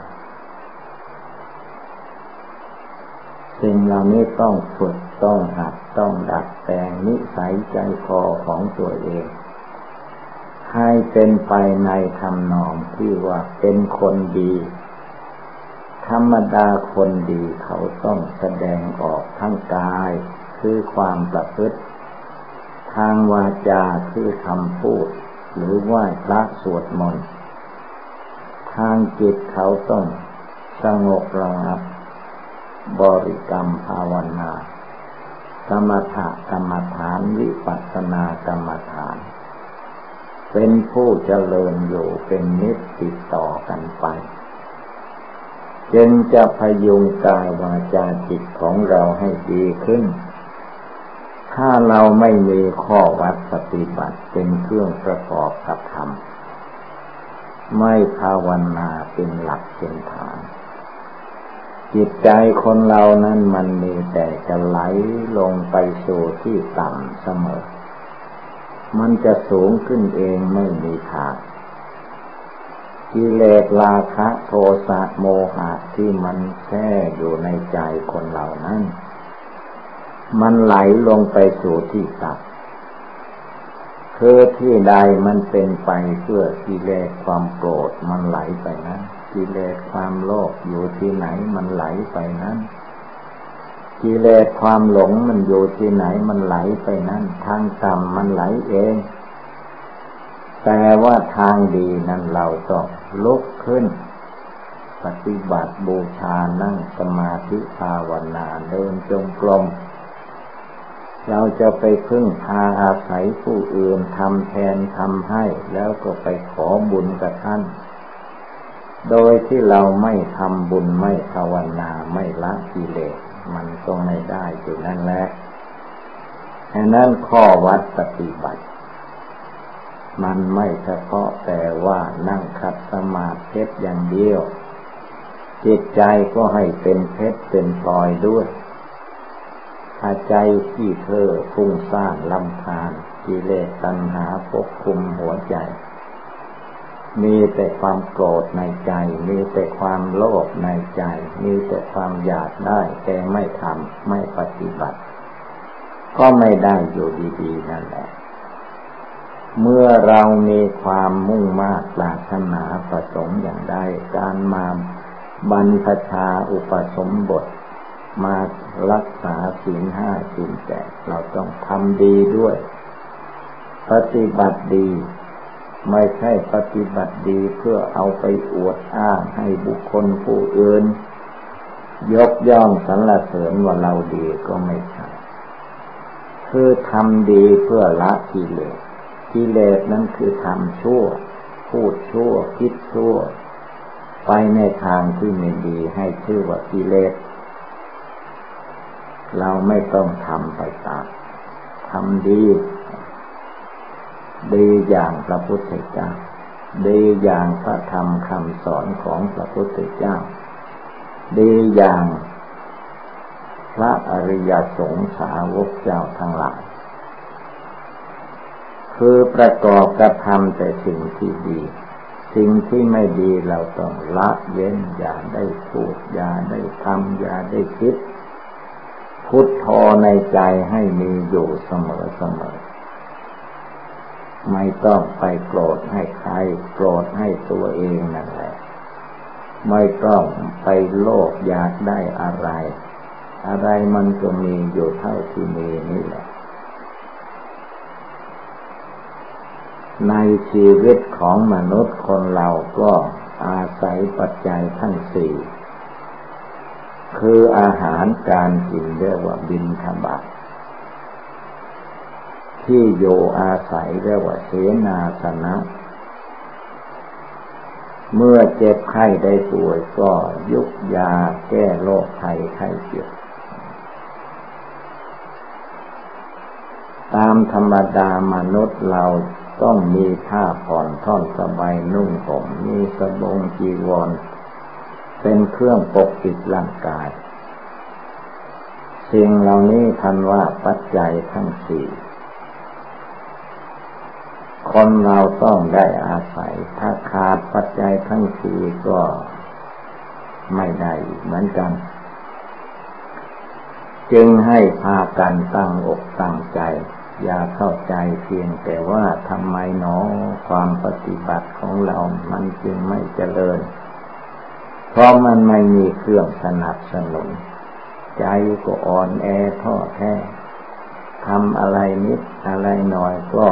สิ่งเหล่านี้ต้องฝึกต้องหัดต้องดัดแปลงนิสัยใจคอของตัวเองให้เป็นไปในทำนองที่ว่าเป็นคนดีธรรมดาคนดีเขาต้องแสดงออกทั้งกายคือความประพฤติทางวาจาคือคำพูดหรือไหว้พระสวดมนต์ทางจิตเขาต้องสงบระงับบริกรรมภาวนา สมถะกรรมฐานวิปัสสนากรรมฐานเป็นผู้เจริญอยู่เป็นนิจติดต่อกันไปจึงจะพยุงกายวาจาจิตของเราให้ดีขึ้นถ้าเราไม่มีข้อวัดปฏิบัติเป็นเครื่องประกอบกับธรรมไม่ภาวนาเป็นหลักเป็นฐานจิตใจคนเรานั้นมันมีแต่จะไหลลงไปสู่ที่ต่ำเสมอมันจะสูงขึ้นเองไม่มีทางกิเลสราคะโทสะโมหะที่มันแช่อยู่ในใจคนเรานั้นมันไหลลงไปสู่ที่ต่ำคือที่ใดมันเป็นไปเพื่อกิเลสความโกรธมันไหลไปนั้นกิเลสความโลภอยู่ที่ไหนมันไหลไปนั้นกิเลสความหลงมันอยู่ที่ไหนมันไหลไปนั้นทางต่ำมันไหลเองแต่ว่าทางดีนั้นเราต้องลุกขึ้นปฏิบัติบูชานั่งสมาธิภาวนาเดินจงกรมเราจะไปพึ่งพาอาศัยผู้อื่นทำแทนทำให้แล้วก็ไปขอบุญกับท่านโดยที่เราไม่ทำบุญไม่ภาวนาไม่ละกิเลสมันก็ไม่ได้อยู่นั่นแหละฉะนั้นข้อวัดปฏิบัติมันไม่เฉพาะแต่ว่านั่งขัดสมาธิอย่างเดียวจิตใจก็ให้เป็นเพชรเป็นพลอยด้วยถ้าใจที่เธอฟุ้งซ่านรำคาญกิเลสตัณหาปกคลุมหัวใจมีแต่ความโกรธในใจมีแต่ความโลภในใจมีแต่ความอยากได้แต่ไม่ทำไม่ปฏิบัติก็ไม่ได้อยู่ดีๆนั่นแหละเมื่อเรามีความมุ่งมา่ปรารถนาประสงค์อย่างใดการมาบรรพชาอุปสมบทมารักษาศีล 5 ศีล 8เราต้องทำดีด้วยปฏิบัติดีไม่ใช่ปฏิบัติดีเพื่อเอาไปอวดอ้างให้บุคคลผู้อื่นยกย่องสรรเสริญว่าเราดีก็ไม่ใช่คือทำดีเพื่อละกิเลสกิเลสนั้นคือทำชั่วพูดชั่วคิดชั่วไปในทางที่ไม่ดีให้ชื่อว่ากิเลสเราไม่ต้องทำไปตามทำดีดีอย่างพระพุทธเจ้าดีอย่างพระธรรมคำสอนของพระพุทธเจ้าดีอย่างพระอริยสงฆ์สาวกเจ้าทั้งหลายคือประกอบกระทำแต่สิ่งที่ดีสิ่งที่ไม่ดีเราต้องละเว้นอย่าได้พูดอย่าได้ทำอย่าได้คิดพุทโธในใจให้มีอยู่เสมอไม่ต้องไปโกรธให้ใครโกรธให้ตัวเองนั่นแหละไม่ต้องไปโลภอยากได้อะไรมันก็มีอยู่เท่าที่มีนี่แหละในชีวิตของมนุษย์คนเราก็อาศัยปัจจัยทั้งสี่คืออาหารการกินเรียกว่าบิณฑบาตที่อยู่อาศัยเรียกว่าเสนาสนะเมื่อเจ็บไข้ได้ป่วยก็ยุกยาแก้โรคภัยไข้เจ็บตามธรรมดามนุษย์เราต้องมีผ้าผ่อนท่อนสบายนุ่งห่มมีสบงจีวรเป็นเครื่องปกปิดร่างกายสิ่งเหล่านี้ท่านว่าปัจจัยทั้งสี่คนเราต้องได้อาศัยถ้าขาดปัจจัยทั้งสี่ก็ไม่ได้เหมือนกันจึงให้พากันตั้งอกตั้งใจอย่าเข้าใจเพียงแต่ว่าทำไมหนอความปฏิบัติของเรามันจึงไม่เจริญเพราะมันไม่มีเครื่องสนับสนุนใจก็อ่อนแอท้อแท้ทำอะไรนิดอะไรหน่อยก็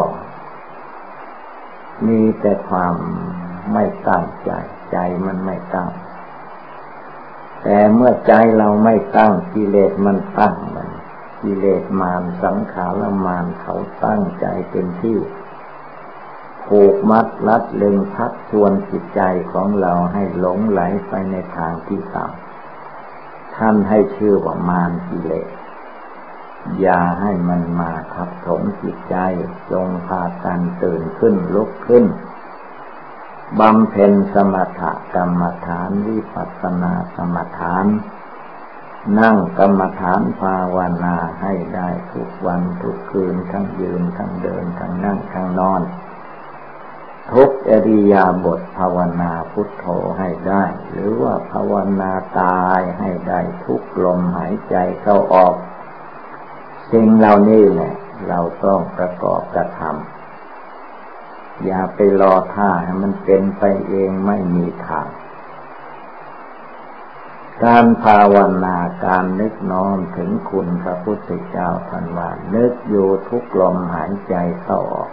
มีแต่ความไม่ตั้งใจมันไม่ตั้งแต่เมื่อใจเราไม่ตั้งกิเลสมันตั้งมันกิเลสมารสังขารมารเขาตั้งใจเป็นที่ผูกมัดรัดลึงพักชวนจิตใจของเราให้หลงไหลไปในทางที่ต่ำท่านให้ชื่อว่ามารกิเลสอย่าให้มันมาทับถมจิตใจจงพากันตื่นขึ้นลุกขึ้นบำเพ็ญสมถกรรมฐานวิปัสสนาสมถานนั่งกรรมฐานภาวนาให้ได้ทุกวันทุกคืนทั้งยืนทั้งเดินทั้งนั่งทั้งนอนทุกอิริยาบถภาวนาพุทโธให้ได้หรือว่าภาวนาตายให้ได้ทุกลมหายใจเข้าออกสิ่งเหล่านี้แหละเราต้องประกอบกระทำอย่าไปรอท่าให้มันเป็นไปเองไม่มีทางการภาวนาการนึกน้อมถึงคุณพระพุทธเจ้าท่านว่านึกอยู่ทุกลมหายใจเข้าออก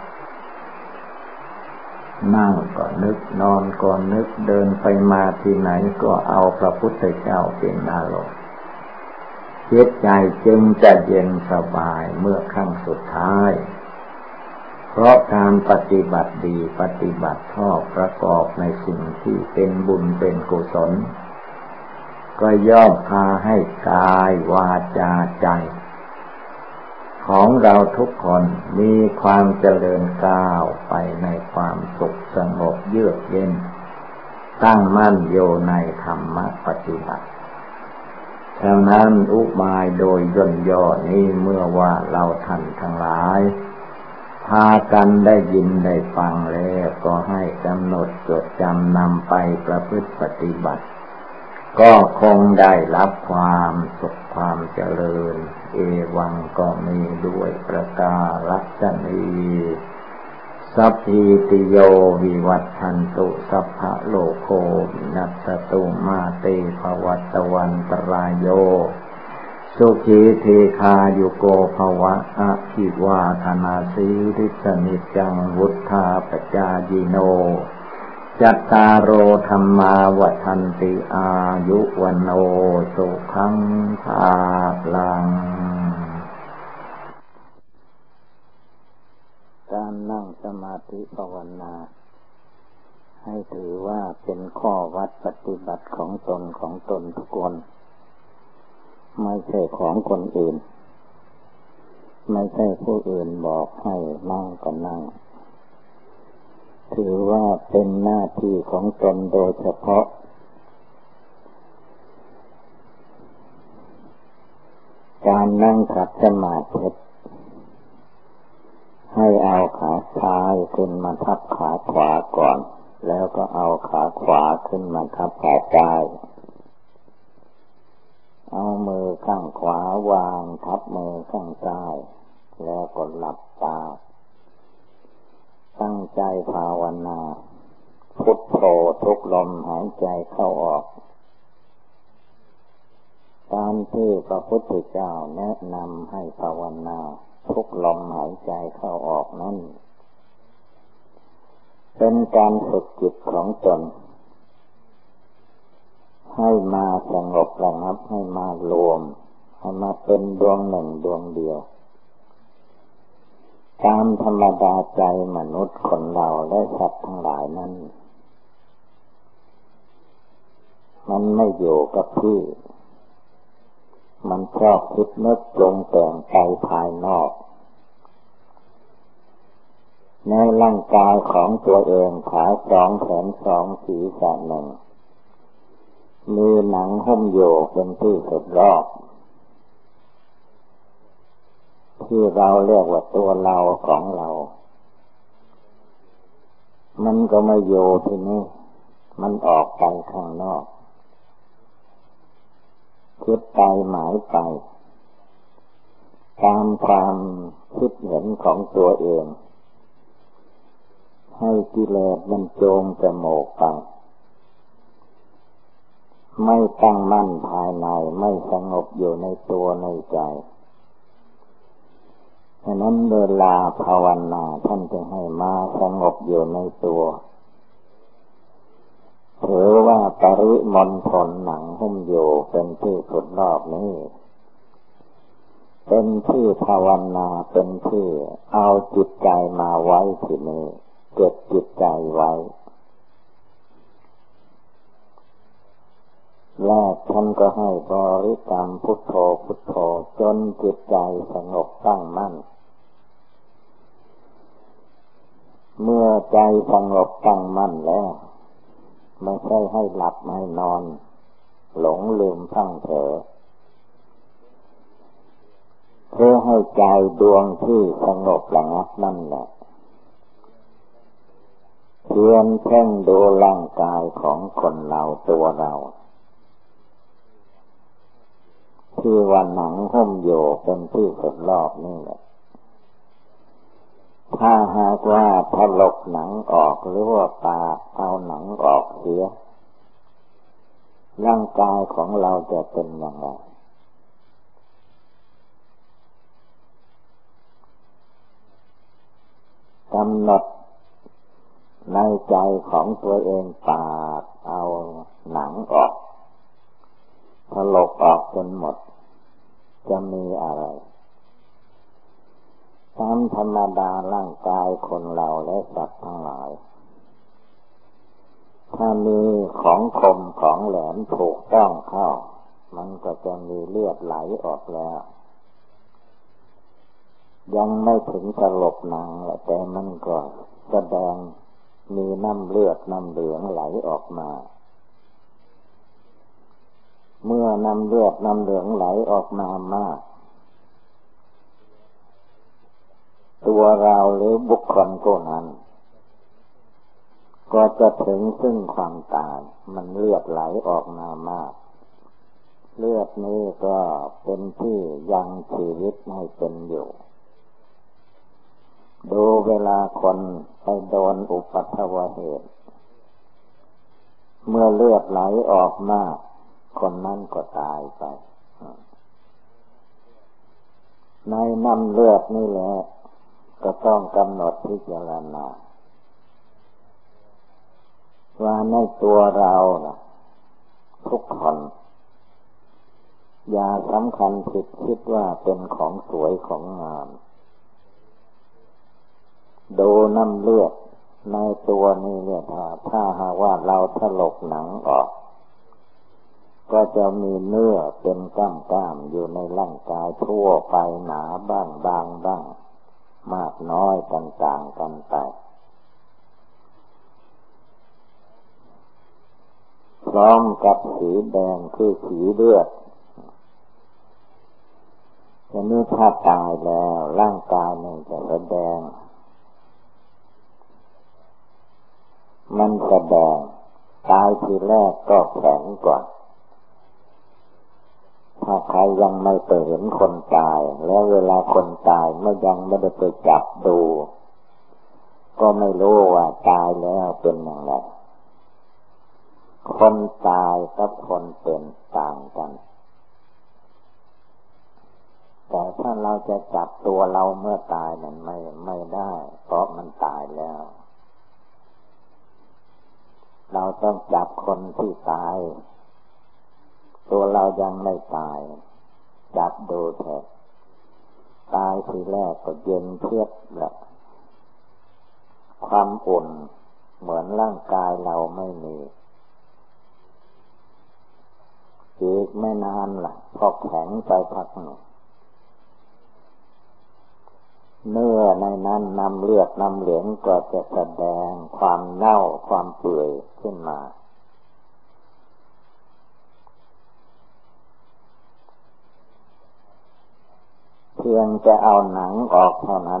นั่งก็นึกนอนก็นึกเดินไปมาที่ไหนก็เอาพระพุทธเจ้าเป็นอารมณ์จิตใจจึงจะเย็นสบายเมื่อครั้งสุดท้ายเพราะการปฏิบัติดีปฏิบัติชอบประกอบในสิ่งที่เป็นบุญเป็นกุศลก็ย่อมพาให้กายวาจาใจของเราทุกคนมีความเจริญก้าวไปในความสุขสงบเยือกเย็นตั้งมั่นอยู่ในธรรมปฏิบัติฉะนั้นอุบายโดยย่นย่อนี้เมื่อว่าเราท่านทั้งหลายพากันได้ยินได้ฟังแล้วก็ให้กำหนดจดจำนำไปประพฤติปฏิบัติก็คงได้รับความสุขความเจริญเอวังก็มีด้วยประกาศนีสสัพพิติโยวิวัตชันตุสัพพะโลกโควินัสสตุมาเตภวัตวันตรายโยสุขีเทคายุโกภวะอะภิวาทนาสีริสนิจังวุฒาปจายิโนจัตตารโอธรรมาวัฏันติอายุวันโอสุขังภาลังการนั่งสมาธิภาวนาให้ถือว่าเป็นข้อวัดปฏิบัติของตนทุกคนไม่ใช่ของคนอื่นไม่ใช่ผู้อื่นบอกให้นั่งก็นั่งถือว่าเป็นหน้าที่ของตนโดยเฉพาะการนั่งขัดสมาธิให้เอาขาซ้ายขึ้นมาทับขาขวาก่อนแล้วก็เอาขาขวาขึ้นมาทับขาซ้ายเอามือข้างขวาวางทับมือข้างซ้ายแล้วก็หลับตาตั้งใจภาวนาพุทโธทุกลมหายใจเข้าออกตามที่พระพุทธเจ้าแนะนำให้ภาวนาทุกลมหายใจเข้าออกนั้นเป็นการฝึกจิตของตนให้มาสงบระงับให้มารวมให้มาเป็นดวงหนึ่งดวงเดียวตามธรรมดาใจมนุษย์คนเราและสัตว์ทั้งหลายนั้นมันไม่อยู่กับที่มันชอบคิดนึกปรุงแต่งไปภายนอกในร่างกายของตัวเองขาสองแขนสองศีรษะหนึ่งมีหนังหุ้มอยู่เป็นที่สุดรอบที่เราเรียกว่าตัวเราของเรามันก็ไม่อยู่ที่นี่มันออกไปข้างนอกคิดไปหมายไปตามความคิดเห็นของตัวเองให้กิเลสมันโจมจมูกไปไม่ตั้งมั่นภายในไม่สงบอยู่ในตัวในใจฉะนั้นเวลาภาวนาท่านจึงให้มาสงบอยู่ในตัวถือว่าปริมณฑลหนังหุ้มอยู่เป็นที่สุดรอบนี้เป็นที่ภาวนาเป็นที่เอาจิตใจมาไว้ที่นี่เก็บจิตใจไว้แรกท่านก็ให้บริกรรมพุทโธพุทโธจนจิตใจสงบตั้งมั่นเมื่อใจสงบตั้งมั่นแล้วไม่ใช่ให้หลับให้นอนหลงลืมพังเผลอเพื่อให้ใจดวงที่สงบระงับนั่นแหละเพียงเพ่งดูร่างกายของคนเราตัวเราที่ว่าหนังหุ้มอยู่เป็นที่สุดรอบนี่แหละถ้าหากว่าถลกหนังออกหรือว่าปาเอาหนังออกเสียร่างกายของเราจะเป็นยังไงกำหนดในใจของตัวเองปาดเอาหนังออกถลกออกจนหมดจะมีอะไรตามธรรมดาร่างกายคนเราและสัตว์ทั้งหลายถ้ามีของคมของแหลมถูกต้องเข้ามันก็จะมีเลือดไหลออกแล้วยังไม่ถึงสลบหนังแต่มันก็แสดงมีน้ำเลือดน้ำเหลืองไหลออกมาเมื่อน้ำเลือดน้ำเหลืองไหลออกมามากตัวเราหรือบุคคลผู้นั้นก็จะถึงซึ่งความตายมันเลือดไหลออกมามากเลือดนี้ก็เป็นที่ยังชีวิตให้เป็นอยู่ดูเวลาคนไปโดนอุปัฏฐวเหตุเมื่อเลือดไหลออกมากคนนั้นก็ตายไปในน้ำเลือดนี่แหละก็ต้องกำหนดพิจารณาว่าในตัวเราทุกคนอย่าสำคัญผิดคิดว่าเป็นของสวยของงามดูน้ำเลือดในตัวนี้เนี่ยถ้าหากว่าเราถลกหนังออกก็จะมีเนื้อเป็นก้ามๆอยู่ในร่างกายทั่วไปหนาบ้างบางบ้างมากน้อยต่างๆกันไปพร้อมกับสีแดงคือสีเลือดทีนี้ถ้าตายแล้วร่างกายมันจะแสดงมันแสดงตายทีแรกก็แข็งก่อนถ้าใครยังไม่ไปเห็นคนตายแล้วเวลาคนตายเมื่อยังไม่ได้ไปจับดูก็ไม่รู้ว่าตายแล้วเป็นอย่างไรคนตายกับคนเป็นต่างกันแต่ถ้าเราจะจับตัวเราเมื่อตายนั้นไม่ได้เพราะมันตายแล้วเราต้องจับคนที่ตายตัวเรายังไม่ตายจับดูเถอะตายทีแรกก็เย็นเทียบแหละความอุ่นเหมือนร่างกายเราไม่มีอีกไม่นานล่ะพอแข็งไปพักหนึ่งเนื้อในนั้นน้ำเลือดน้ำเหลืองก็จะแสดงความเน่าความเปื่อยขึ้นมาเพียงจะเอาหนังออกเท่านั้น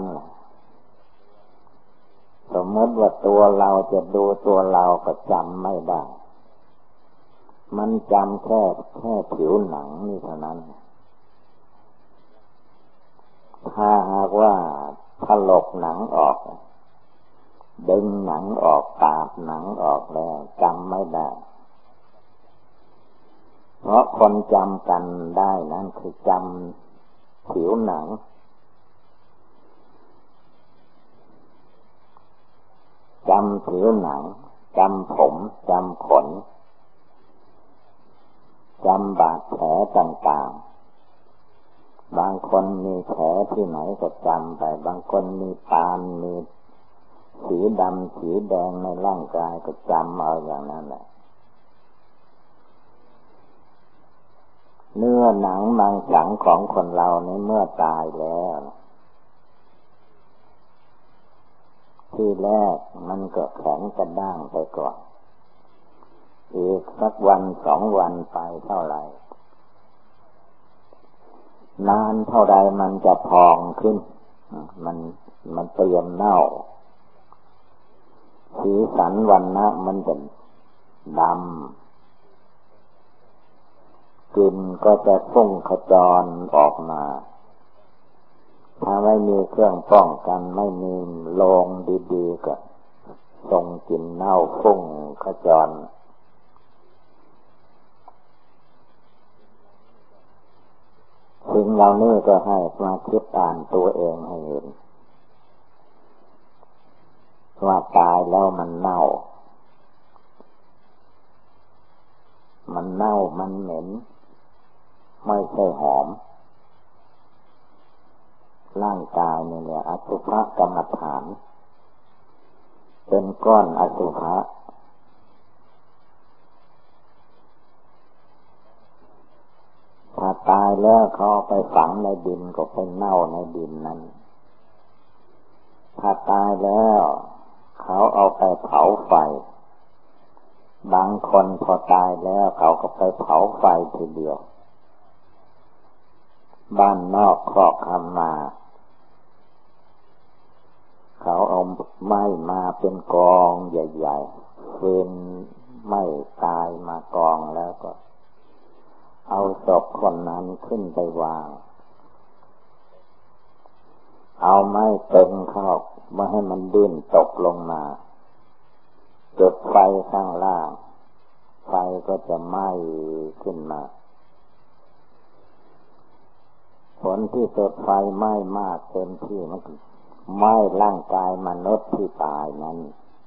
สมมติว่าตัวเราจะดูตัวเราก็จำไม่ได้มันจำแค่ผิวหนังนี่เท่านั้นถ้าหากว่าถลกหนังออกดึงหนังออกปาดหนังออกแล้วจำไม่ได้เพราะคนจำกันได้นั้นคือจำผิวหนังจำผิวหนังจำผมจำขนจำบาดแผลต่างๆบางคนมีแผลที่ไหนก็จำไปบางคนมีตามีสีดำสีแดงในร่างกายก็จำเอาอย่างนั้นแหละเนื้อหนังมังสังของคนเรานี้เมื่อตายแล้วที่แรกมันก็แข็งกระด้างไปก่อนอีกสักวันสองวันไปเท่าไหร่นานเท่าใดมันจะพองขึ้นมันเตรียมเน่าสีสันวันนะมันจะดำกลิ่นก็จะฟุ้งขจรออกมาถ้าไม่มีเครื่องป้องกันไม่มีโลงดีๆก็ส่งกลิ่นเน่าฟุ้งขจรสิ่งเหล่านี้ก็ให้มาคิดอ่านตัวเองให้เห็นว่าตายแล้วมันเน่ามันเหม็นไม่ใช่หอมร่างกายนี่เนี่ยอสุภกรรมฐานเป็นก้อนอสุภะถ้าตายแล้วเขาไปฝังในดินก็ไปเน่าในดินนั้นถ้าตายแล้วเขาเอาไปเผาไฟบางคนพอตายแล้วเขาก็ไปเผาไฟทีเดียวบ้านนอกครอบคำมาเขาเอาไม้มาเป็นกองใหญ่ๆฟืนไม้ตายมากองแล้วก็เอาศพคนนั้นขึ้นไปวางเอาไม้เต็มเข้าไม่ให้มันดิ้นตกลงมาจุดไฟข้างล่างไฟก็จะไหม้ขึ้นมาผลที่สุดไฟไหม้มากเต็มที่มันไหม้ร่างกายมนุษย์ที่ตายนั้น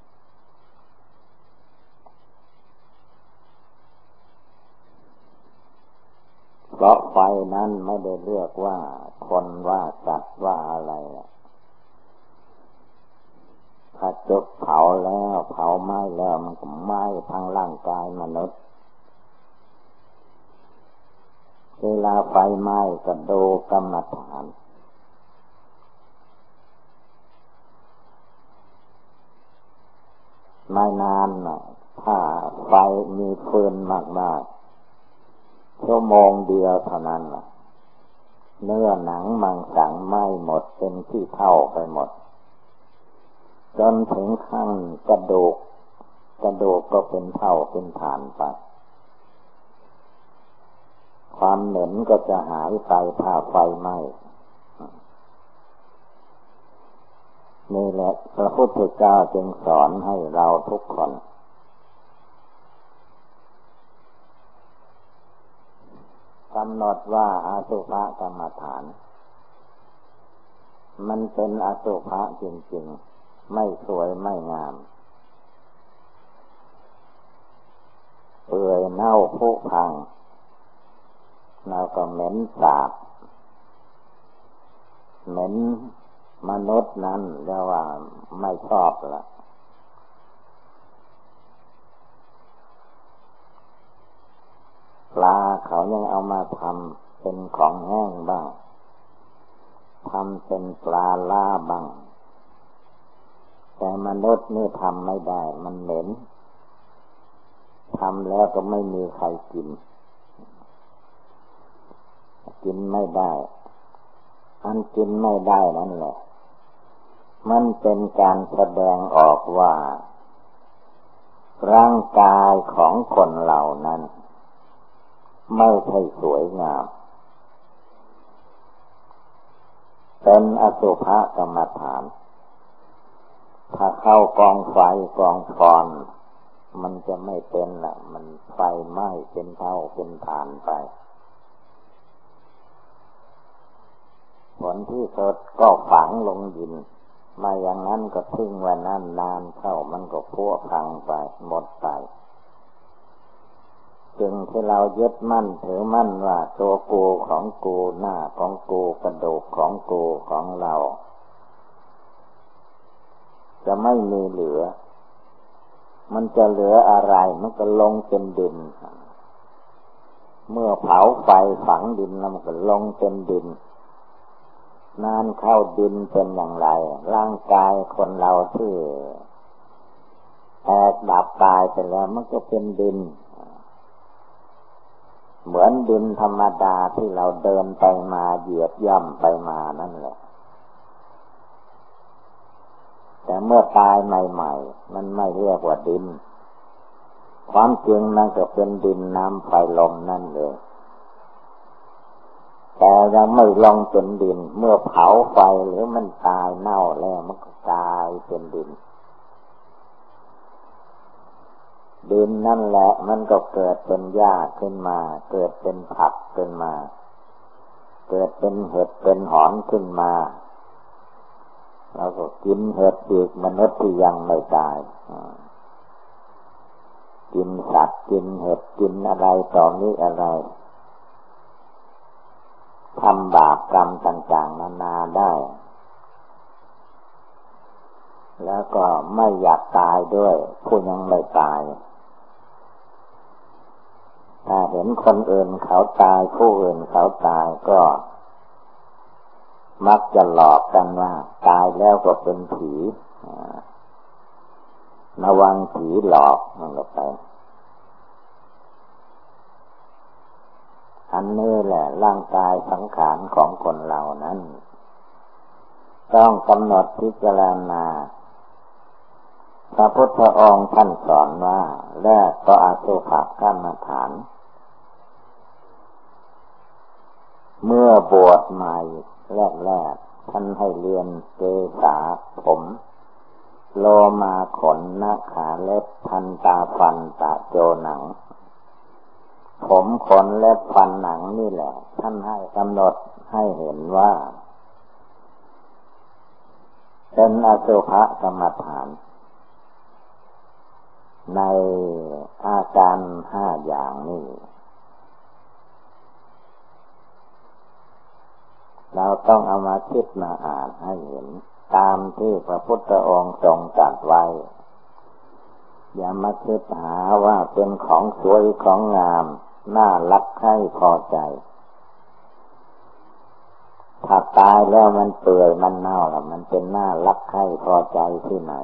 เพราะไฟนั้นไม่ได้เลือกว่าคนว่าสัตว์ว่าอะไรถ้าจุดเผาแล้วเผาไหม้แล้วมันก็ไหม้ทั้งร่างกายมนุษย์เวลาไฟไหม้ก็ดูกรรมฐานไม่นานถ้าไฟมีฟืนมากๆชั่วโมงเดียวเท่านั้นเนื้อหนังมังสังไหม้หมดเป็นที่เท่าไปหมดจนถึงขั้นกระดูกก็เป็นเท่าเป็นฐานไปความเหม็นก็จะหายไปถ้าไฟไหม้นี่แหละพระพุทธเจ้าจึงสอนให้เราทุกคนกำหนดว่าอสุภกรรมฐานมันเป็นอสุภะจริงๆไม่สวยไม่งามเปื่อยเน่าผุพังแล้วก็เหม็นสาบเหม็นมนุษย์นั้นเรียกว่าไม่ชอบละปลาเขายังเอามาทำเป็นของแห้งบ้างทำเป็นปลาล่าบ้างแต่มนุษย์นี่ทำไม่ได้มันเหม็นทำแล้วก็ไม่มีใครกินไม่ได้อันกินไม่ได้นั่นแหละมันเป็นการแสดงออกว่าร่างกายของคนเหล่านั้นไม่ใช่สวยงามเป็นอสุภกรรมฐานถ้าเข้ากองไฟกองฟอนมันจะไม่เป็นละมันไฟไหม้เป็นเท่าเป็นฐานไปผลที่สุดก็ฝังลงดินมาอย่างนั้นก็ทิ้งไว้นานเข้ามันก็พุพังไปหมดไปจึงที่เรายึดมั่นถือมั่นว่าตัวกูของกูหน้าของกูกระดูกของกูของเราจะไม่มีเหลือมันจะเหลืออะไรมันก็ลงเป็นดินเมื่อเผาไฟฝังดินแล้วมันก็ลงเป็นดินนานเข้าดินเป็นอย่างไรร่างกายคนเราที่แตกดับตายไปแล้วมันก็เป็นดินเหมือนดินธรรมดาที่เราเดินไปมาเหยียบย่ำไปมานั่นแหละแต่เมื่อตายใหม่ๆมันไม่เรียกว่าดินความจริงมันก็เป็นดินน้ำไฟลมนั่นเลยแต่ยังไม่ลงเป็นดินเมื่อเผาไฟหรือมันตายเน่าแล้วมันก็กลายเป็นดินดินนั่นแหละมันก็เกิดเป็นหญ้าขึ้นมาเกิดเป็นผักขึ้นมาเกิดเป็นเห็ดเป็นหอนขึ้นมาเราก็กินเห็ดอีกมนุษย์ที่ยังไม่ตายกินสัตว์กินเห็ดกินอะไรต่อนี้อะไรทำบาปกรรมต่างๆนานาได้แล้วก็ไม่อยากตายด้วยผู้ยังไม่ตายถ้าเห็นคนอื่นเขาตายผู้อื่นเขาตายก็มักจะหลอกกันว่าตายแล้วก็เป็นผีระวังผีหลอกมันก็ไปอันนี้แหละร่างกายสังขารของคนเรานั้นต้องกำหนดพิจารณาพระพุทธองค์ท่านสอนว่าแรกก็อสุภกรรมฐานเมื่อบวชใหม่แรกท่านให้เรียนเกษาผมโลมาขนนาขาเล็บทันตาฟันตะโจหนังผมขนเล็บฟันหนังนี่แหละท่านให้กำหนดให้เห็นว่าเป็นอสุภกรรมฐานในอาการ5อย่างนี้เราต้องเอามาคิดมาอ่านให้เห็นตามที่พระพุทธองค์ทรงตรัสไว้อย่ามาคิดหาว่าเป็นของสวยของงามน่ารักใคร่พอใจถ้าตายแล้วมันเปื่อยมันเน่าแล้วมันเป็นน่ารักใคร่พอใจที่ไหน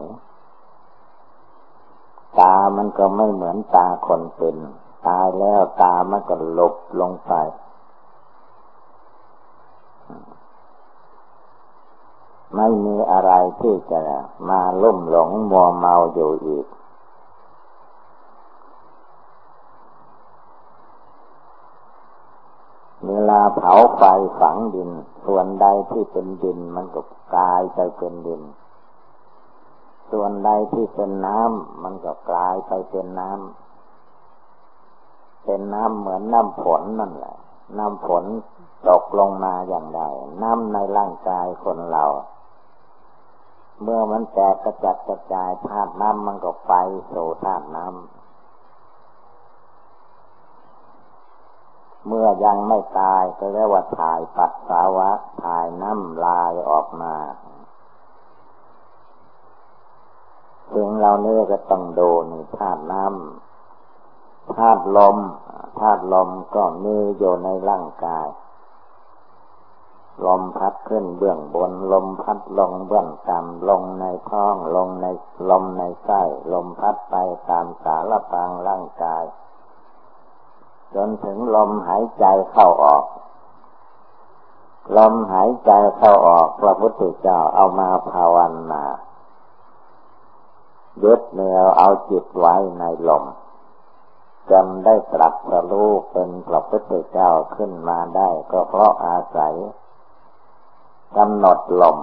ตามันก็ไม่เหมือนตาคนเป็นตายแล้วตามันก็หลบลงไปไม่มีอะไรที่จะมาลุ่มหลงมัวเมาอยู่อีกเวลาเผาไฟฝังดินส่วนใดที่เป็นดินมันก็กลายไปเป็นดินส่วนใดที่เป็นน้ำมันก็กลายไปเป็นน้ำเป็นน้ำเหมือนน้ำฝนนั่นแหละน้ำฝนตกลงมาอย่างใดน้ำในร่างกายคนเราเมื่อมันแตกกระจัดกระจายธาตุน้ำมันก็ไปสู่ธาตุน้ำเมื่อยังไม่ตายก็เรียกว่าถ่ายปัสสาวะถ่ายน้ำลายออกมาสิ่งเหล่านี้ก็ต้องดูนี่ธาตุน้ำธาตุลมธาตุลมก็มีอยู่ในร่างกายลมพัดขึ้นเบื้องบนลมพัดลงเบื้องต่ำลงในท้องลมในไส้ลมพัดไปตามสารพางร่างกายจนถึงลมหายใจเข้าออกลมหายใจเข้าออกพระพุทธเจ้าเอามาภาวนายึดเหนี่ยวเอาจิตไว้ในลมจนได้ตรัสรู้เป็นพระพุทธเจ้าขึ้นมาได้ก็เพราะอาศัยกำหนดลม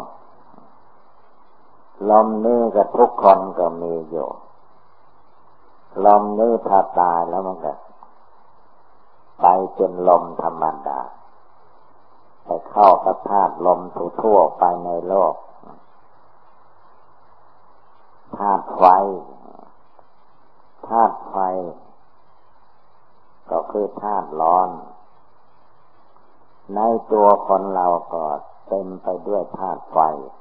นี้ก็ทุกคนก็มีอยู่ลมนี้ถ้าตายแล้วมันก็ไปเป็นลมธรรมดาไปเข้ากับธาตุลมทั่วไปในโลกธาตุไฟก็คือธาตุร้อนในตัวคนเราก็เต็มไปด้วยธาตุไฟ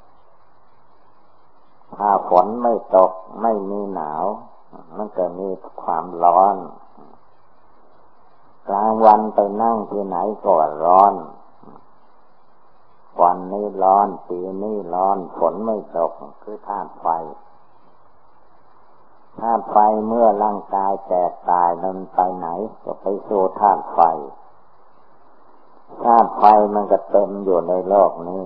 ถ้าฝนไม่ตกไม่มีหนาวมันก็มีความร้อนกลางวันไปนั่งที่ไหนก็ร้อนวันนี้ร้อนปีนี้ร้อนฝนไม่ตกคือธาตุไฟธาตุไฟเมื่อร่างกายแตกตายมันไปไหนก็ไปสู่ธาตุไฟธาตุไฟมันก็เต็มอยู่ในโลกนี้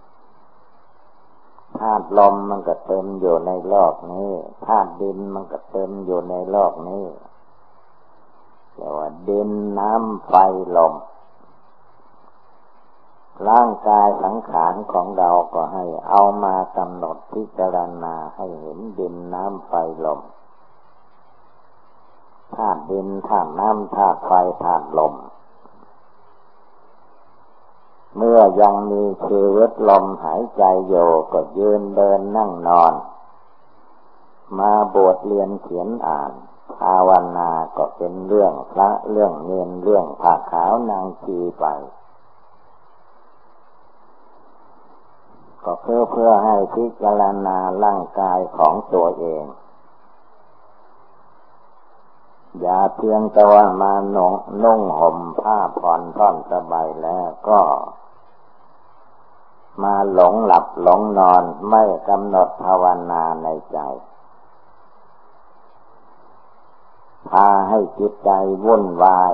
ธาตุลมมันก็เต็มอยู่ในโลกนี้ธาตุดินมันก็เต็มอยู่ในโลกนี้เรียกว่าดินน้ำไฟลมร่างกายสังขารของเราก็ให้เอามากำหนดพิจารณาให้เห็นดินน้ำไฟลมธาตุดินธาตุน้ำธาตุไฟธาตุลมเมื่อยังมีชีวิตลมหายใจอยู่ก็ยืนเดินนั่งนอนมาบวชเรียนเขียนอ่านภาวนาก็เป็นเรื่องพระเรื่องเนรเรื่องผ้าขาวนางชีไปก็เพื่อให้พิจารณาร่างกายของตัวเองอย่าเพียงแต่ว่ามานุ่งห่มผ้าผ่อนท่อนสบายแล้วก็มาหลงหลับหลงนอนไม่กำหนดภาวนาในใจพาให้จิตใจวุ่นวาย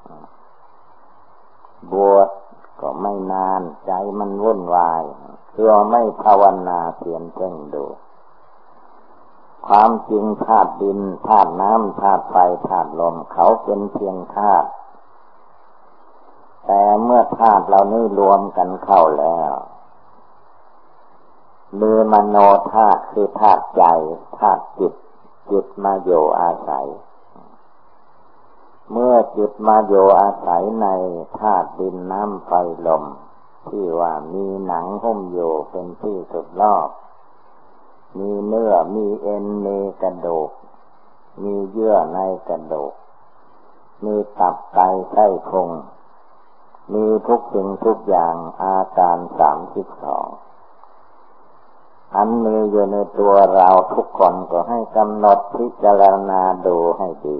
บวชก็ไม่นานใจมันวุ่นวายเพื่อไม่ภาวนาเพียรเพ่งดูความจริงธาตุดินธาตุน้ำธาตุไฟธาตุลมเขาเป็นเพียงธาตุแต่เมื่อธาตุเหล่านี้รวมกันเข้าแล้วมีมโนธาตุคือธาตุใจธาตุจิตจิตมาอยู่อาศัยเมื่อจิตมาอยู่อาศัยในธาตุดินน้ำไฟลมที่ว่ามีหนังหุ้มอยู่เป็นที่สุดรอบมีเนื้อมีเอ็นมีกระดูกมีเยื่อในกระดูกมีตับไตไส้พุงมีทุกสิ่งทุกอย่างอาการ32อันมีอยู่ในตัวเราทุกคนก็ให้กำหนดพิจารณาดูให้ดี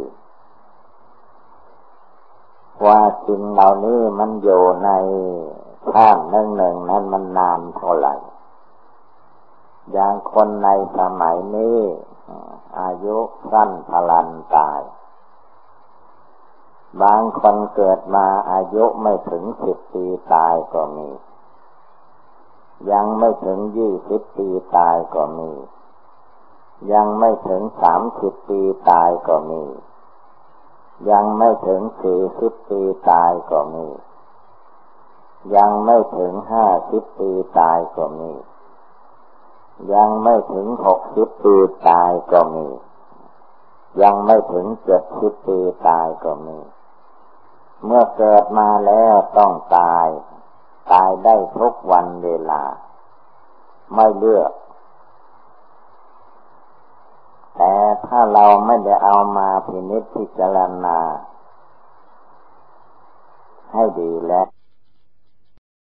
ว่าสิ่งเหล่านี้มันอยู่ในข้างหนึ่งนั้นมันนานเท่าไหร่อย่างคนในสมัยนี้อายุสั้นพลันตายบางคนเกิดมาอายุไม่ถึง10 ปีตายก็มียังไม่ถึง20 ปีตายก็มียังไม่ถึง30 ปีตายก็มียังไม่ถึง40 ปีตายก็มียังไม่ถึง50 ปีตายก็มียังไม่ถึง60 ปีตายก็มียังไม่ถึง70 ปีตายก็มีเมื่อเกิดมาแล้วต้องตายได้ทุกวันเวลาไม่เลือกแต่ถ้าเราไม่ได้เอามาพินิจพิจารณาให้ดีแล้ว